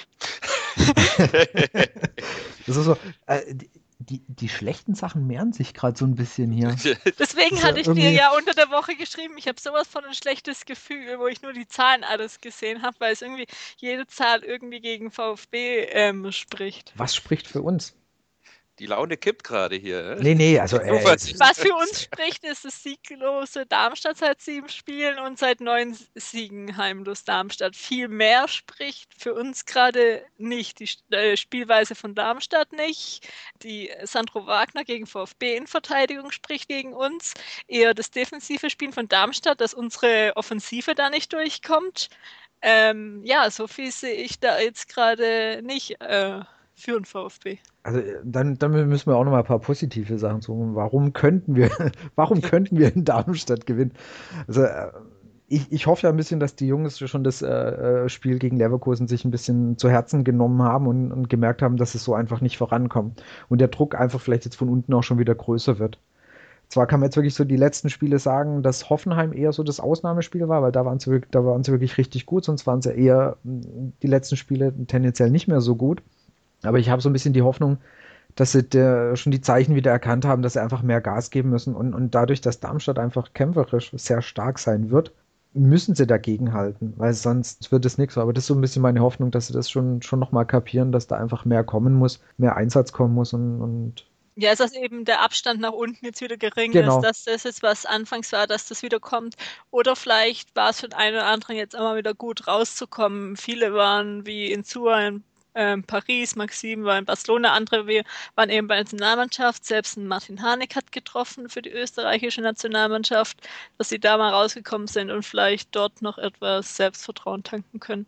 Das ist so, äh, die, die, die schlechten Sachen mehren sich gerade so ein bisschen hier. Deswegen Ist ja hatte ich dir irgendwie- ja unter der Woche geschrieben, ich habe sowas von ein schlechtes Gefühl, wo ich nur die Zahlen alles gesehen habe, weil es irgendwie jede Zahl irgendwie gegen VfB ähm, spricht. Was spricht für uns? Die Laune kippt gerade hier. Nee, nee, also, Die äh, Zuversicht. Was für uns spricht, ist das sieglose Darmstadt seit sieben Spielen und seit neun Siegen heimlos Darmstadt. Viel mehr spricht für uns gerade nicht. Die äh, Spielweise von Darmstadt nicht. Die Sandro Wagner gegen VfB in Verteidigung spricht gegen uns. Eher das defensive Spielen von Darmstadt, dass unsere Offensive da nicht durchkommt. Ähm, ja, so viel sehe ich da jetzt gerade nicht äh, für den VfB. Also äh, dann, dann müssen wir auch noch mal ein paar positive Sachen suchen. Warum könnten wir, warum könnten wir in Darmstadt gewinnen? Also äh, ich, ich hoffe ja ein bisschen, dass die Jungs schon das äh, äh, Spiel gegen Leverkusen sich ein bisschen zu Herzen genommen haben und, und gemerkt haben, dass es so einfach nicht vorankommt. Und der Druck einfach vielleicht jetzt von unten auch schon wieder größer wird. Zwar kann man jetzt wirklich so die letzten Spiele sagen, dass Hoffenheim eher so das Ausnahmespiel war, weil da waren sie wirklich, da waren sie wirklich richtig gut, sonst waren sie eher mh, die letzten Spiele tendenziell nicht mehr so gut. Aber ich habe so ein bisschen die Hoffnung, dass sie der, schon die Zeichen wieder erkannt haben, dass sie einfach mehr Gas geben müssen. Und, und dadurch, dass Darmstadt einfach kämpferisch sehr stark sein wird, müssen sie dagegen halten, weil sonst wird es nichts. Aber das ist so ein bisschen meine Hoffnung, dass sie das schon, schon nochmal kapieren, dass da einfach mehr kommen muss, mehr Einsatz kommen muss und, und Ja, ist das eben der Abstand nach unten jetzt wieder gering Genau. ist, dass das jetzt, was anfangs war, dass das wieder kommt. Oder vielleicht war es für den einen oder anderen jetzt immer wieder gut rauszukommen. Viele waren wie in Insua in ähm, Paris, Maxim war in Barcelona, andere wir waren eben bei der Nationalmannschaft. Selbst ein Martin Harnik hat getroffen für die österreichische Nationalmannschaft, dass sie da mal rausgekommen sind und vielleicht dort noch etwas Selbstvertrauen tanken können.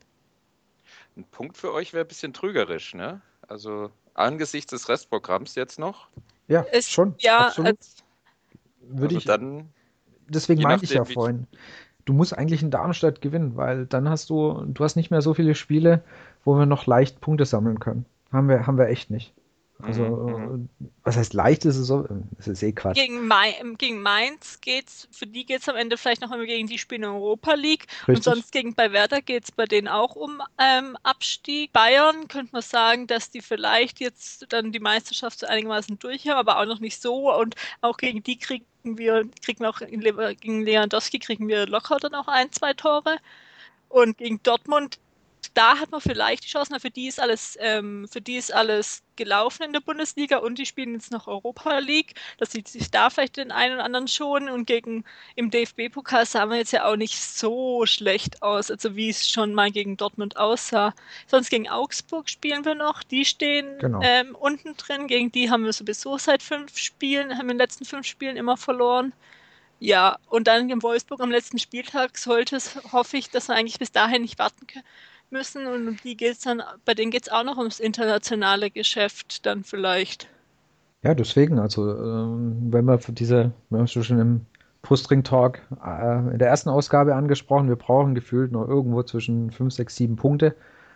Ein Punkt für euch wäre ein bisschen trügerisch, ne? Also angesichts des Restprogramms jetzt noch. ja, Es, schon, ja, absolut. als- Würde Also ich, dann, deswegen je meinte ich ja nachdem, wie- vorhin, du musst eigentlich in Darmstadt gewinnen, weil dann hast du, du hast nicht mehr so viele Spiele, wo wir noch leicht Punkte sammeln können. Haben wir, haben wir echt nicht. Also, Mhm. äh, was heißt leicht ist es so? Das ist eh Quatsch. Gegen, Mai gegen Mainz geht's, für die geht es am Ende vielleicht noch einmal gegen die Spiele in der Europa League und Richtig? sonst gegen bei Werder geht es bei denen auch um ähm, Abstieg. Bayern könnte man sagen, dass die vielleicht jetzt dann die Meisterschaft so einigermaßen durch haben, aber auch noch nicht so und auch gegen die kriegen wir, kriegen wir auch in Le gegen Lewandowski kriegen wir locker dann auch ein, zwei Tore und gegen Dortmund da hat man vielleicht die Chancen, für die ist alles, ähm, für die ist alles gelaufen in der Bundesliga und die spielen jetzt noch Europa League. Das sieht sich da vielleicht den einen oder anderen schon und gegen im D F B-Pokal sah man jetzt ja auch nicht so schlecht aus, also wie es schon mal gegen Dortmund aussah. Sonst gegen Augsburg spielen wir noch, die stehen Genau. ähm, unten drin, gegen die haben wir sowieso seit fünf Spielen, haben in den letzten fünf Spielen immer verloren. Ja, und dann in Wolfsburg am letzten Spieltag sollte es, hoffe ich, dass wir eigentlich bis dahin nicht warten können müssen und um die geht's dann, bei denen geht es auch noch ums internationale Geschäft dann vielleicht. Ja, deswegen, also ähm, wenn wir für diese, wir haben es schon im Brustring-Talk äh, in der ersten Ausgabe angesprochen, wir brauchen gefühlt noch irgendwo zwischen fünf, sechs, sieben Punkte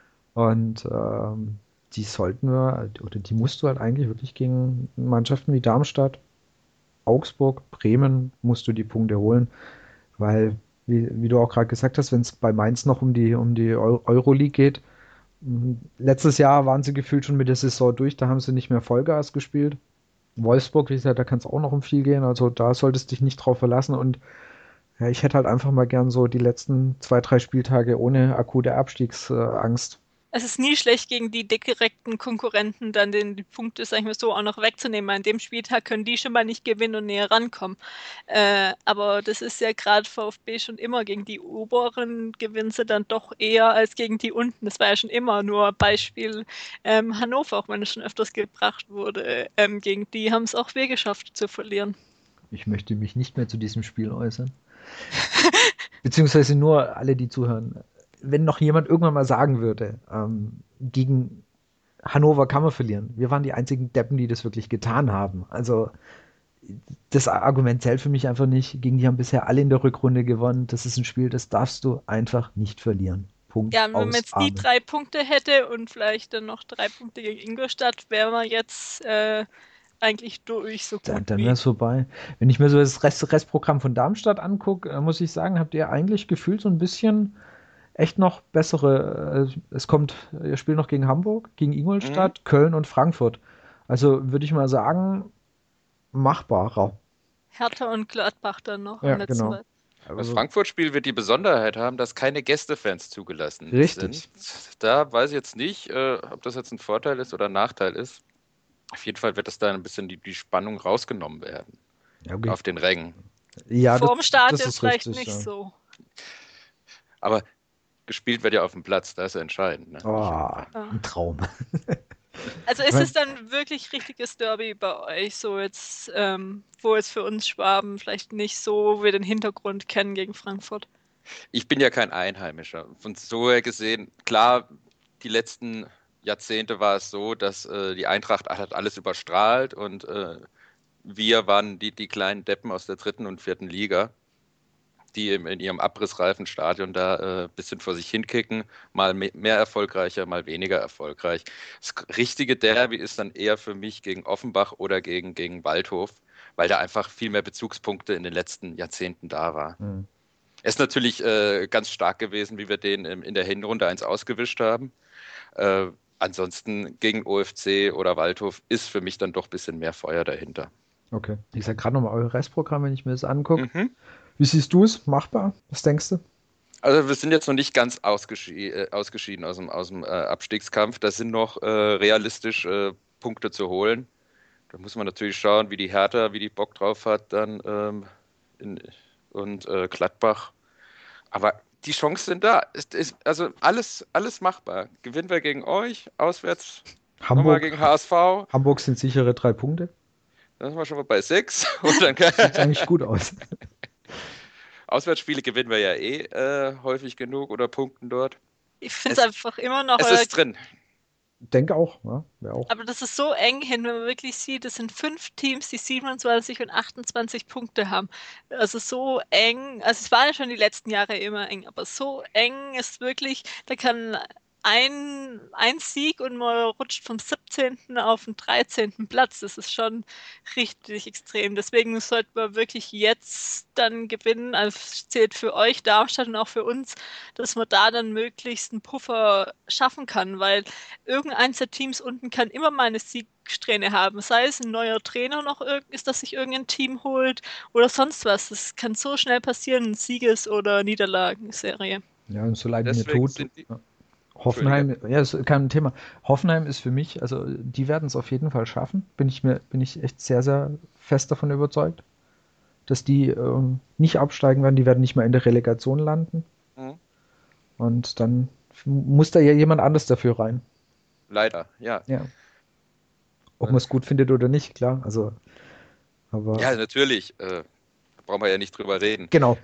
und ähm, die sollten wir, oder die musst du halt eigentlich wirklich gegen Mannschaften wie Darmstadt, Augsburg, Bremen musst du die Punkte holen, weil, wie, wie du auch gerade gesagt hast, wenn es bei Mainz noch um die, um die Eu- Euroleague geht, m, letztes Jahr waren sie gefühlt schon mit der Saison durch, da haben sie nicht mehr Vollgas gespielt. Wolfsburg, wie gesagt, da kann es auch noch um viel gehen, also da solltest du dich nicht drauf verlassen und ja, ich hätte halt einfach mal gern so die letzten zwei, drei Spieltage ohne akute Abstiegsangst. Es ist nie schlecht, gegen die direkten Konkurrenten dann den, die Punkte, sag ich mal so, auch noch wegzunehmen. An dem Spieltag können die schon mal nicht gewinnen und näher rankommen. Äh, aber das ist ja gerade VfB schon immer. Gegen die oberen gewinnen sie dann doch eher als gegen die unten. Das war ja schon immer nur Beispiel ähm, Hannover, auch wenn es schon öfters gebracht wurde. Ähm, gegen die haben es auch wir geschafft zu verlieren. Ich möchte mich nicht mehr zu diesem Spiel äußern. Beziehungsweise nur alle, die zuhören. Wenn noch jemand irgendwann mal sagen würde, ähm, gegen Hannover kann man verlieren. Wir waren die einzigen Deppen, die das wirklich getan haben. Also das Argument zählt für mich einfach nicht. Gegen die haben bisher alle in der Rückrunde gewonnen. Das ist ein Spiel, das darfst du einfach nicht verlieren. Punkt Ja, wenn man aus jetzt die Amen. drei Punkte hätte und vielleicht dann noch drei Punkte gegen Ingolstadt, wären wir jetzt äh, eigentlich durch, so gut Dann, dann wäre wie. es vorbei. Wenn ich mir so das Rest, Restprogramm von Darmstadt angucke, äh, muss ich sagen, habt ihr eigentlich gefühlt so ein bisschen echt noch bessere. Äh, es kommt, ihr spielt noch gegen Hamburg, gegen Mhm. Ingolstadt, Köln und Frankfurt. Also würde ich mal sagen, machbarer. Hertha und Gladbach dann noch am Ja, letzten genau. Mal. Das Also Frankfurt-Spiel wird die Besonderheit haben, dass keine Gästefans zugelassen sind. richtig. Da weiß ich jetzt nicht, äh, ob das jetzt ein Vorteil ist oder ein Nachteil ist. Auf jeden Fall wird das da ein bisschen die, die Spannung rausgenommen werden Ja, okay. auf den Rängen. Ja, das, Vorm das Stadion ist vielleicht richtig. nicht Ja. so. Aber gespielt wird ja auf dem Platz, das ist entscheidend, ne? Nicht am, Oh, Ja. ein Traum. Also Ich ist es mein, dann wirklich richtiges Derby bei euch, so jetzt, ähm, wo jetzt für uns Schwaben vielleicht nicht so, wo wir den Hintergrund kennen gegen Frankfurt. ich bin ja kein Einheimischer. Von so her gesehen, klar, die letzten Jahrzehnte war es so, dass äh, die Eintracht hat alles überstrahlt und äh, wir waren die, die kleinen Deppen aus der dritten und vierten Liga, die im, in ihrem abrissreifen Stadion da ein äh, bisschen vor sich hinkicken, mal me mehr erfolgreicher, mal weniger erfolgreich. Das richtige Derby ist dann eher für mich gegen Offenbach oder gegen, gegen Waldhof, weil da einfach viel mehr Bezugspunkte in den letzten Jahrzehnten da war. hm, Er ist natürlich äh, ganz stark gewesen, wie wir den im, in der Hinrunde eins ausgewischt haben. Äh, ansonsten gegen O F C oder Waldhof ist für mich dann doch ein bisschen mehr Feuer dahinter. okay. Ich sag gerade nochmal euer Restprogramm, wenn ich mir das angucke. Mhm. Wie siehst du es? Machbar? Was denkst du? Also wir sind jetzt noch nicht ganz ausgeschi äh, ausgeschieden aus dem, aus dem äh, Abstiegskampf. Da sind noch äh, realistisch äh, Punkte zu holen. Da muss man natürlich schauen, wie die Hertha, wie die Bock drauf hat dann ähm, in, und äh, Gladbach. Aber die Chancen sind da. Es ist also alles, alles machbar. Gewinnen wir gegen euch, auswärts nochmal Hamburg, gegen ha H S V, Hamburg sind sichere drei Punkte. dann sind wir schon mal bei sechs. Und dann kann, Sieht eigentlich gut aus. Auswärtsspiele gewinnen wir ja eh äh, häufig genug oder punkten dort. Ich finde es Es, einfach immer noch, es äh, ist drin. Denke auch, ja, wäre auch. aber das ist so eng hin, wenn man wirklich sieht, es sind fünf Teams, die siebenundzwanzig und achtundzwanzig Punkte haben. Also so eng, also es war ja schon die letzten Jahre immer eng, aber so eng ist wirklich, da kann ein, ein Sieg und man rutscht vom siebzehnten auf den dreizehnten Platz. Das ist schon richtig extrem. Deswegen sollte man wirklich jetzt dann gewinnen. Also es zählt für euch Darmstadt und auch für uns, dass man da dann möglichst einen Puffer schaffen kann, weil irgendeins der Teams unten kann immer mal eine Siegsträhne haben. Sei es ein neuer Trainer noch ist, dass sich irgendein Team holt oder sonst was. Das kann so schnell passieren, Sieges- oder Niederlagenserie. Ja, und so leid mir Deswegen tut. sind die, Hoffenheim, ja, ist kein Thema. Hoffenheim ist für mich, also die werden es auf jeden Fall schaffen. Bin ich mir, bin ich echt sehr, sehr fest davon überzeugt, dass die ähm, nicht absteigen werden. Die werden nicht mal in der Relegation landen. Mhm. Und dann muss da ja jemand anders dafür rein. Leider, ja. Ja. Ob man es gut findet oder nicht, klar. Also, aber Ja, natürlich. Äh, brauchen wir ja nicht drüber reden. genau.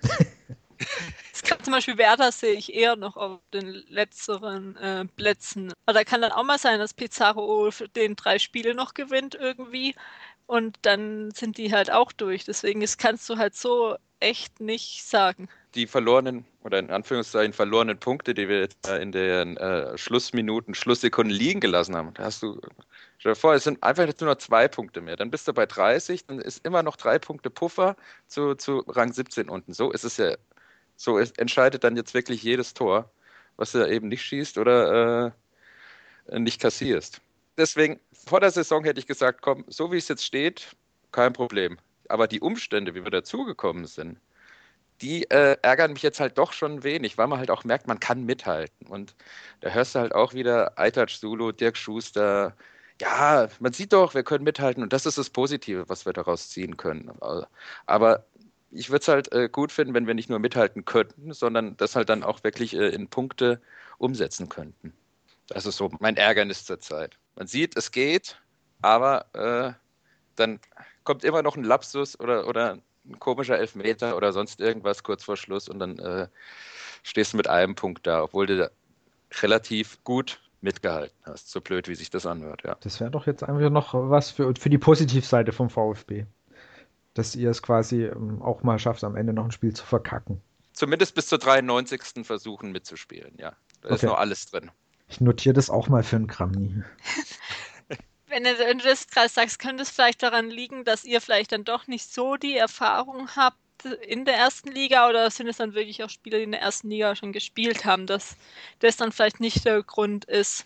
Es kann zum Beispiel Werder sehe ich eher noch auf den letzteren äh, Plätzen. Aber da kann dann auch mal sein, dass Pizarro für den drei Spiele noch gewinnt irgendwie und dann sind die halt auch durch. Deswegen das kannst du halt so echt nicht sagen. Die verlorenen, oder in Anführungszeichen verlorenen Punkte, die wir jetzt in den äh, Schlussminuten, Schlusssekunden liegen gelassen haben, da hast du, stell dir vor, es sind einfach jetzt nur noch zwei Punkte mehr. Dann bist du bei dreißig, dann ist immer noch drei Punkte Puffer zu, zu Rang siebzehn unten. So ist es ja. So ist, entscheidet dann jetzt wirklich jedes Tor, was du eben nicht schießt oder äh, nicht kassierst. Deswegen, vor der Saison hätte ich gesagt, komm, so wie es jetzt steht, kein Problem. Aber die Umstände, wie wir dazugekommen sind, die äh, ärgern mich jetzt halt doch schon ein wenig, weil man halt auch merkt, man kann mithalten. Und da hörst du halt auch wieder Aytaç Sulu, Dirk Schuster. Ja, man sieht doch, wir können mithalten und das ist das Positive, was wir daraus ziehen können. Aber ich würde es halt äh, gut finden, wenn wir nicht nur mithalten könnten, sondern das halt dann auch wirklich äh, in Punkte umsetzen könnten. Das ist so mein Ärgernis zur Zeit. Man sieht, es geht, aber äh, dann kommt immer noch ein Lapsus oder, oder ein komischer Elfmeter oder sonst irgendwas kurz vor Schluss und dann äh, stehst du mit einem Punkt da, obwohl du da relativ gut mitgehalten hast. So blöd, wie sich das anhört, ja. Das wäre doch jetzt einfach noch was für, für die Positivseite vom VfB. Dass ihr es quasi ähm, auch mal schafft, am Ende noch ein Spiel zu verkacken. Zumindest bis zur dreiundneunzigsten versuchen mitzuspielen, ja. Da okay. ist noch alles drin. Ich notiere das auch mal für einen Kramni. Wenn du, wenn du das gerade sagst, könnte es vielleicht daran liegen, dass ihr vielleicht dann doch nicht so die Erfahrung habt in der ersten Liga oder sind es dann wirklich auch Spieler, die in der ersten Liga schon gespielt haben, dass das dann vielleicht nicht der Grund ist?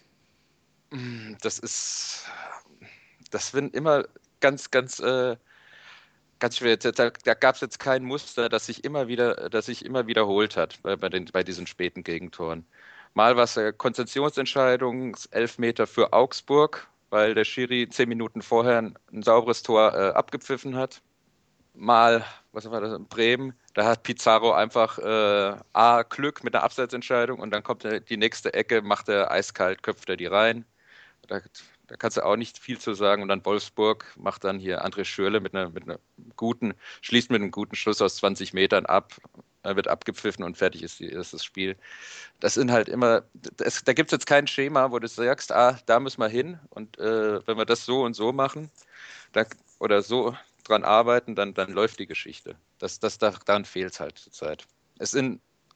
Das ist, das sind immer ganz, ganz, äh, ganz schwer. Da, da gab es jetzt kein Muster, das sich immer wieder, das sich immer wiederholt hat bei, bei, den, bei diesen späten Gegentoren. Mal war es eine Konzentrationsentscheidung, Elfmeter für Augsburg, weil der Schiri zehn Minuten vorher ein, ein sauberes Tor äh, abgepfiffen hat. Mal, was war das, in Bremen, da hat Pizarro einfach äh, A, Glück mit einer Abseitsentscheidung und dann kommt die nächste Ecke, macht er eiskalt, köpft er die rein. Da, da kannst du auch nicht viel zu sagen. Und dann Wolfsburg macht dann hier André Schürrle mit einer, mit einer guten, schließt mit einem guten Schuss aus zwanzig Metern ab, wird abgepfiffen und fertig ist, die, ist das Spiel. Das sind halt immer, das, da gibt es jetzt kein Schema, wo du sagst, ah, da müssen wir hin und äh, wenn wir das so und so machen da, oder so dran arbeiten, dann, dann läuft die Geschichte. Das, das, daran fehlt es halt zur Zeit. Es, sind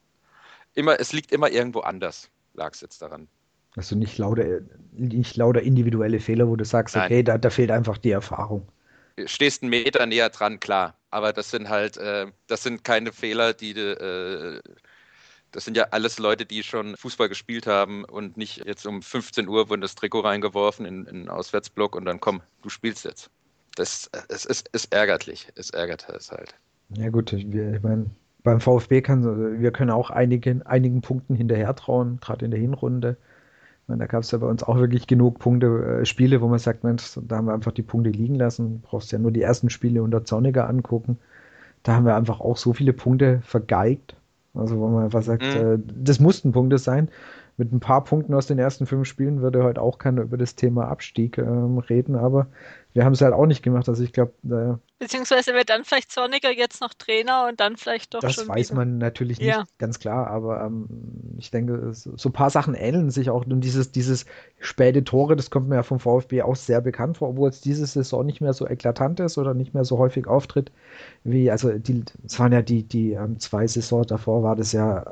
immer, es liegt immer irgendwo anders, lag es jetzt daran. Also nicht lauter, nicht lauter individuelle Fehler, wo du sagst, Nein. okay, da, da fehlt einfach die Erfahrung. Stehst einen Meter näher dran, klar. Aber das sind halt, äh, das sind keine Fehler, die du, äh, das sind ja alles Leute, die schon Fußball gespielt haben und nicht jetzt um fünfzehn Uhr wurden das Trikot reingeworfen in, in den Auswärtsblock und dann komm, du spielst jetzt. Das, es ist, ist ärgerlich. Es ärgert es halt. Ja gut, wir, ich meine, beim VfB kann, wir können auch einigen, einigen Punkten hinterher trauen, gerade in der Hinrunde. Ich meine, da gab es ja bei uns auch wirklich genug Punkte, äh, Spiele, wo man sagt, Mensch, da haben wir einfach die Punkte liegen lassen. Du brauchst ja nur die ersten Spiele unter Zorniger angucken. Da haben wir einfach auch so viele Punkte vergeigt. Also wo man einfach sagt, mhm. äh, das mussten Punkte sein. Mit ein paar Punkten aus den ersten fünf Spielen würde heute auch keiner über das Thema Abstieg ähm, reden, aber wir haben es halt auch nicht gemacht. Also ich glaube, äh, beziehungsweise wird dann vielleicht Zorniger jetzt noch Trainer und dann vielleicht doch das schon weiß wieder. man natürlich nicht, ja. ganz klar, aber ähm, ich denke, so, so ein paar Sachen ähneln sich auch. Und dieses, dieses späte Tore, das kommt mir ja vom VfB auch sehr bekannt vor, obwohl es diese Saison nicht mehr so eklatant ist oder nicht mehr so häufig auftritt, wie, also die, es waren ja die, die ähm, zwei Saisons davor, war das ja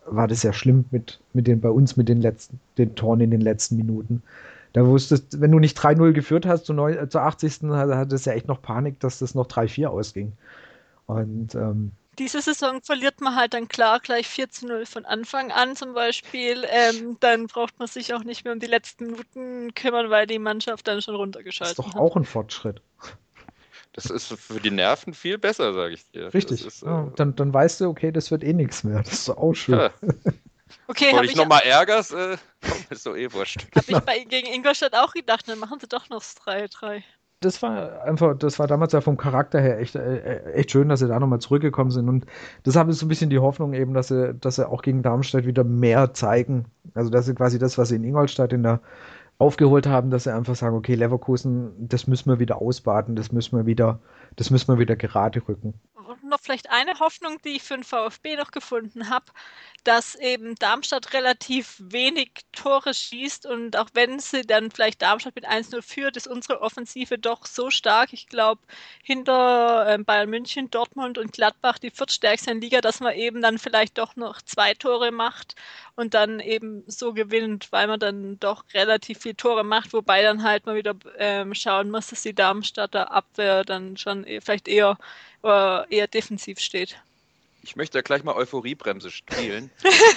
war das ja schlimm mit, mit den, bei uns mit den letzten, den Toren in den letzten Minuten. Da wusstest, wenn du nicht drei null geführt hast, zu neun, zur achtzigsten hatte es ja echt noch Panik, dass das noch drei vier ausging. Und ähm, diese Saison verliert man halt dann klar gleich vier zu null von Anfang an zum Beispiel. Ähm, dann braucht man sich auch nicht mehr um die letzten Minuten kümmern, weil die Mannschaft dann schon runtergeschaltet ist doch hat. auch ein Fortschritt. Das ist für die Nerven viel besser, sage ich dir. Richtig. Das ist, äh, ja, dann, dann weißt du, okay, das wird eh nichts mehr. Das ist doch auch schön. Ja. Okay, Bevor habe dich ich, nochmal ärgerst, äh, komm, ist so eh wurscht. hab ich bei, gegen Ingolstadt auch gedacht, dann machen sie doch noch das drei drei. Das war einfach, das war damals ja vom Charakter her echt, äh, echt schön, dass sie da nochmal zurückgekommen sind. Und deshalb ist so ein bisschen die Hoffnung eben, dass sie, dass sie auch gegen Darmstadt wieder mehr zeigen. Also, dass sie quasi das, was sie in Ingolstadt in der aufgeholt haben, dass sie einfach sagen, okay, Leverkusen, das müssen wir wieder ausbaden, das müssen wir wieder, das müssen wir wieder gerade rücken. Und noch vielleicht eine Hoffnung, die ich für den VfB noch gefunden habe, dass eben Darmstadt relativ wenig Tore schießt und auch wenn sie dann vielleicht Darmstadt mit eins null führt, ist unsere Offensive doch so stark. Ich glaube, hinter äh, Bayern München, Dortmund und Gladbach die viertstärkste in der Liga, dass man eben dann vielleicht doch noch zwei Tore macht und dann eben so gewinnt, weil man dann doch relativ viele Tore macht, wobei dann halt mal wieder ähm, schauen muss, dass die Darmstadter Abwehr dann schon eh, vielleicht eher, äh, eher defensiv steht. Ich möchte ja gleich mal Euphoriebremse spielen.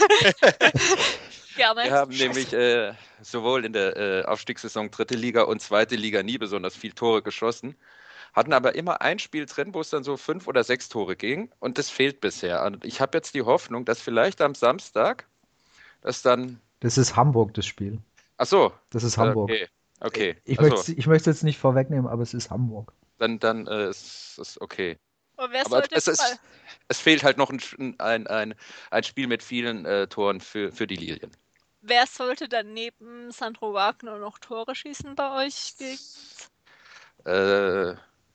Gerne. Wir haben nämlich äh, sowohl in der äh, Aufstiegssaison dritte Liga und zweite Liga nie besonders viel Tore geschossen, hatten aber immer ein Spiel drin, wo es dann so fünf oder sechs Tore ging und das fehlt bisher. Und ich habe jetzt die Hoffnung, dass vielleicht am Samstag das dann... Das ist Hamburg, das Spiel. Ach so. Das ist Hamburg. Okay, okay. Ich, also, möchte, ich möchte es jetzt nicht vorwegnehmen, aber es ist Hamburg. Dann, dann äh, ist es okay. Aber wer Aber sollte es, mal... ist, es fehlt halt noch ein, ein, ein, ein Spiel mit vielen äh, Toren für, für die Lilien. Wer sollte dann neben Sandro Wagner noch Tore schießen bei euch? Äh,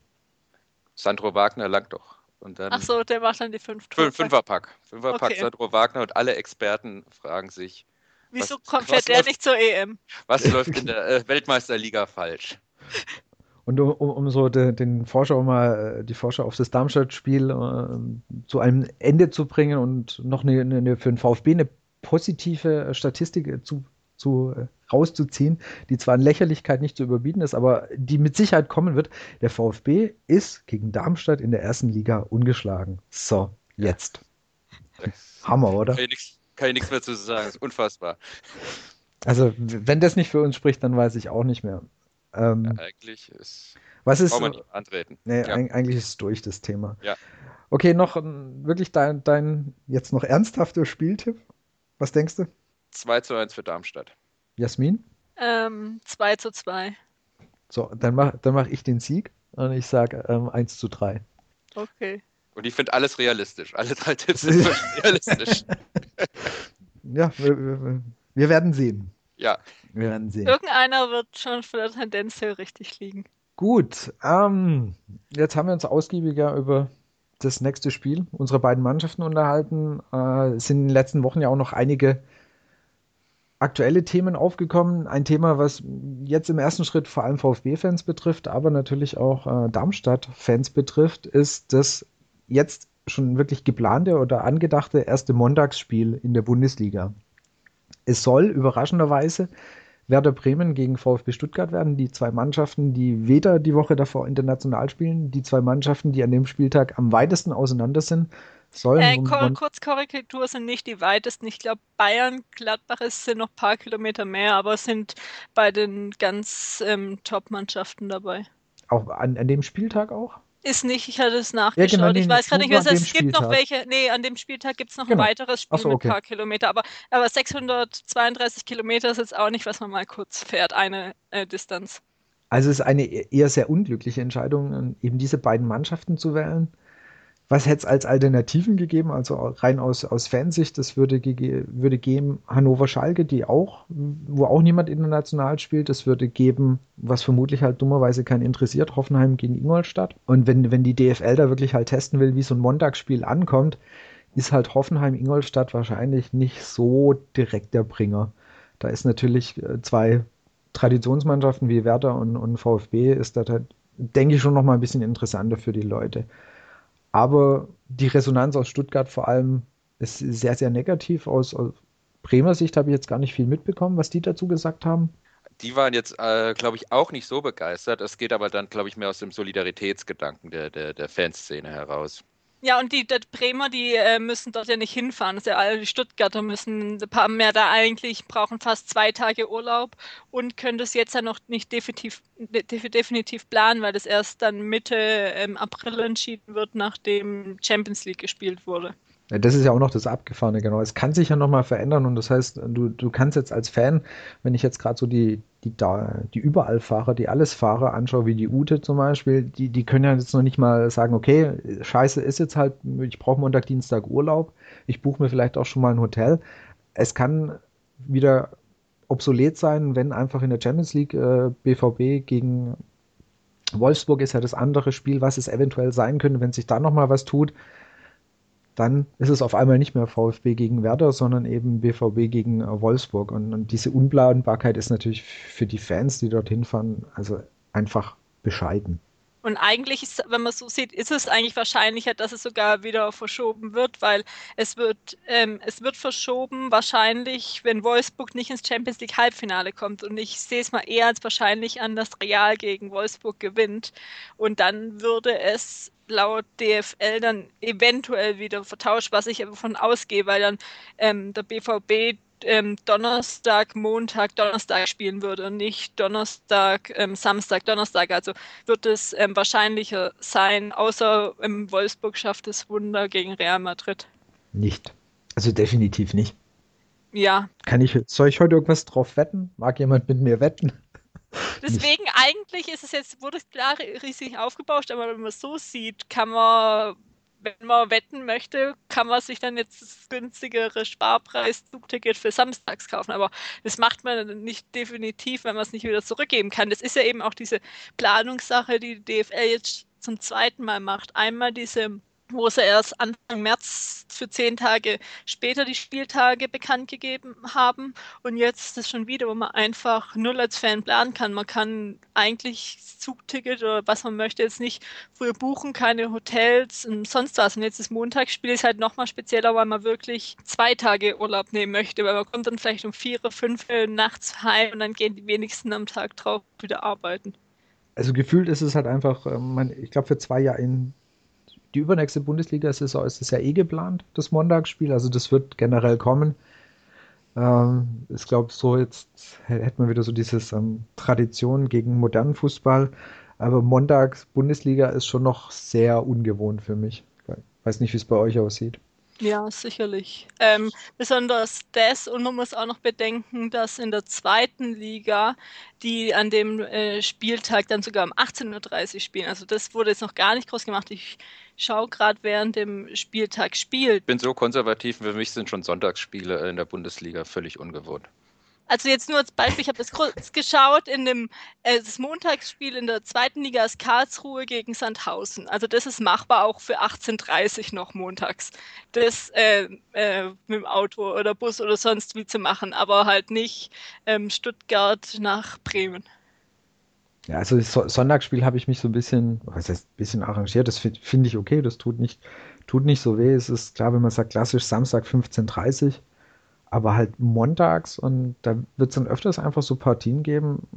Sandro Wagner langt doch. Und dann Ach so, der macht dann die fünf Tore. Fün Fünferpack. Fünferpack Okay. Sandro Wagner und alle Experten fragen sich, Wieso was, kommt was der läuft, nicht zur E M? was läuft in der äh, Weltmeisterliga falsch? Und um, um, um so de, den Vorschau mal, die Vorschau auf das Darmstadt-Spiel äh, zu einem Ende zu bringen und noch eine, eine, für den VfB eine positive Statistik zu, zu äh, rauszuziehen, die zwar in Lächerlichkeit nicht zu überbieten ist, aber die mit Sicherheit kommen wird. Der VfB ist gegen Darmstadt in der ersten Liga ungeschlagen. So, jetzt. Hammer, oder? Kann ich nichts, kann ich nichts mehr zu sagen, das ist unfassbar. Also, wenn das nicht für uns spricht, dann weiß ich auch nicht mehr. Ähm, Ja, eigentlich ist, was ist, braucht man nicht antreten. Nee, Ja. eigentlich ist es durch, das Thema. Ja. Okay, noch ähm, wirklich dein, dein jetzt noch ernsthafter Spieltipp? Was denkst du? zwei zu eins für Darmstadt. Jasmin? Ähm, zwei zu zwei. So, dann mach, dann mach ich den Sieg und ich sage ähm, eins zu drei. Okay. Und ich finde alles realistisch. Alle drei Tipps sind realistisch. Ja, wir, wir, wir werden sehen. Ja. Wir werden sehen. Irgendeiner wird schon von der Tendenz her richtig liegen. Gut, ähm, jetzt haben wir uns ausgiebiger über das nächste Spiel unserer beiden Mannschaften unterhalten. Äh, es sind in den letzten Wochen ja auch noch einige aktuelle Themen aufgekommen. Ein Thema, was jetzt im ersten Schritt vor allem VfB-Fans betrifft, aber natürlich auch äh, Darmstadt-Fans betrifft, ist das jetzt schon wirklich geplante oder angedachte erste Montagsspiel in der Bundesliga. Es soll überraschenderweise Werder Bremen gegen VfB Stuttgart werden, die zwei Mannschaften, die weder die Woche davor international spielen, die zwei Mannschaften, die an dem Spieltag am weitesten auseinander sind, sollen... Äh, um Ko Mon- kurz Korrektur sind nicht die weitesten. Ich glaube, Bayern, Gladbach ist, sind noch ein paar Kilometer mehr, aber sind bei den ganz ähm, Top-Mannschaften dabei. auch an, an dem Spieltag auch? Ist nicht, ich hatte es nachgeschaut. genau, nee, ich weiß gerade nur nicht, was an dem es gibt noch Spieltag. welche. Nee, an dem Spieltag gibt es noch Genau. ein weiteres Spiel Ach so, mit okay. ein paar Kilometer. Aber, aber sechshundertzweiunddreißig Kilometer ist jetzt auch nicht, was man mal kurz fährt, eine äh, Distanz. Also es ist eine eher sehr unglückliche Entscheidung, eben diese beiden Mannschaften zu wählen. Was hätte es als Alternativen gegeben? Also rein aus, aus Fansicht, das würde, gege- würde geben Hannover-Schalke, die auch, wo auch niemand international spielt. Das würde geben, was vermutlich halt dummerweise keinen interessiert, Hoffenheim gegen Ingolstadt. Und wenn, wenn die D F L da wirklich halt testen will, wie so ein Montagsspiel ankommt, ist halt Hoffenheim-Ingolstadt wahrscheinlich nicht so direkt der Bringer. Da ist natürlich äh, zwei Traditionsmannschaften wie Werder und, und VfB, ist das halt, denke ich, schon noch mal ein bisschen interessanter für die Leute. Aber die Resonanz aus Stuttgart vor allem ist sehr, sehr negativ. Aus, aus Bremer Sicht habe ich jetzt gar nicht viel mitbekommen, was die dazu gesagt haben. Die waren jetzt, äh, glaube ich, auch nicht so begeistert. Es geht aber dann, glaube ich, mehr aus dem Solidaritätsgedanken der, der, der Fanszene heraus. Ja, und die, die Bremer, die äh, müssen dort ja nicht hinfahren. Also alle die Stuttgarter müssen, ein paar mehr da eigentlich, brauchen fast zwei Tage Urlaub und können das jetzt ja noch nicht definitiv, de- definitiv planen, weil das erst dann Mitte ähm, April entschieden wird, nachdem Champions League gespielt wurde. Ja, das ist ja auch noch das Abgefahrene, genau. Es kann sich ja nochmal verändern und das heißt, du, du kannst jetzt als Fan, wenn ich jetzt gerade so die, die, da, die Überallfahrer, die Allesfahrer anschaue, wie die Ute zum Beispiel, die, die können ja jetzt noch nicht mal sagen, okay, scheiße ist jetzt halt, ich brauche Montag, Dienstag Urlaub, ich buche mir vielleicht auch schon mal ein Hotel. Es kann wieder obsolet sein, wenn einfach in der Champions League äh, B V B gegen Wolfsburg ist ja das andere Spiel, was es eventuell sein könnte, wenn sich da nochmal was tut. Dann ist es auf einmal nicht mehr VfB gegen Werder, sondern eben B V B gegen äh, Wolfsburg. Und, und diese Unplanbarkeit ist natürlich für die Fans, die dorthin fahren, also einfach bescheiden. Und eigentlich ist, wenn man so sieht, ist es eigentlich wahrscheinlicher, dass es sogar wieder verschoben wird, weil es wird, ähm, es wird verschoben, wahrscheinlich, wenn Wolfsburg nicht ins Champions League Halbfinale kommt. Und ich sehe es mal eher als wahrscheinlich an, dass Real gegen Wolfsburg gewinnt. Und dann würde es laut D F L dann eventuell wieder vertauscht, was ich aber davon ausgehe, weil dann ähm, der B V B ähm, Donnerstag, Montag, Donnerstag spielen würde und nicht Donnerstag, ähm, Samstag, Donnerstag. Also wird es ähm, wahrscheinlicher sein, außer im Wolfsburg schafft es Wunder gegen Real Madrid. Nicht. Also definitiv nicht. Ja, Kann ich, soll ich heute irgendwas drauf wetten? Mag jemand mit mir wetten? Nicht. deswegen eigentlich ist es jetzt, wurde es klar riesig aufgebauscht, aber wenn man es so sieht, kann man, wenn man wetten möchte, kann man sich dann jetzt das günstigere Sparpreis-Zugticket für samstags kaufen. Aber das macht man nicht definitiv, wenn man es nicht wieder zurückgeben kann. Das ist ja eben auch diese Planungssache, die die D F L jetzt zum zweiten Mal macht. Einmal diese, wo sie erst Anfang März für zehn Tage später die Spieltage bekannt gegeben haben. Und jetzt ist es schon wieder, wo man einfach null als Fan planen kann. Man kann eigentlich das Zugticket oder was man möchte jetzt nicht früher buchen, keine Hotels und sonst was. Und jetzt das Montagsspiel ist halt nochmal spezieller, weil man wirklich zwei Tage Urlaub nehmen möchte, weil man kommt dann vielleicht um vier, fünf nachts heim und dann gehen die wenigsten am Tag drauf wieder arbeiten. Also gefühlt ist es halt einfach, ähm, man, ich glaube, für zwei Jahre in die übernächste Bundesliga-Saison ist es ja eh geplant, das Montagsspiel. Also das wird generell kommen. Ähm, ich glaube, so jetzt hätte man wieder so dieses ähm, Tradition gegen modernen Fußball. Aber Montags Bundesliga ist schon noch sehr ungewohnt für mich. Ich weiß nicht, wie es bei euch aussieht. Ja, sicherlich. Ähm, besonders das, und man muss auch noch bedenken, dass in der zweiten Liga die an dem äh, Spieltag dann sogar um achtzehn Uhr dreißig spielen. Also das wurde jetzt noch gar nicht groß gemacht. Ich schaue gerade während dem Spieltag spielt. Ich bin so konservativ, für mich sind schon Sonntagsspiele in der Bundesliga völlig ungewohnt. Also jetzt nur als Beispiel, ich habe das kurz geschaut, in dem äh, das Montagsspiel in der zweiten Liga ist Karlsruhe gegen Sandhausen. Also das ist machbar auch für achtzehn Uhr dreißig noch montags. Das äh, äh, mit dem Auto oder Bus oder sonst wie zu machen, aber halt nicht ähm, Stuttgart nach Bremen. Ja, also das So- Sonntagsspiel habe ich mich so ein bisschen, was heißt ein bisschen arrangiert, das finde find ich okay, das tut nicht, tut nicht so weh. Es ist klar, wenn man sagt, klassisch Samstag fünfzehn Uhr dreißig, aber halt montags und da wird es dann öfters einfach so Partien geben,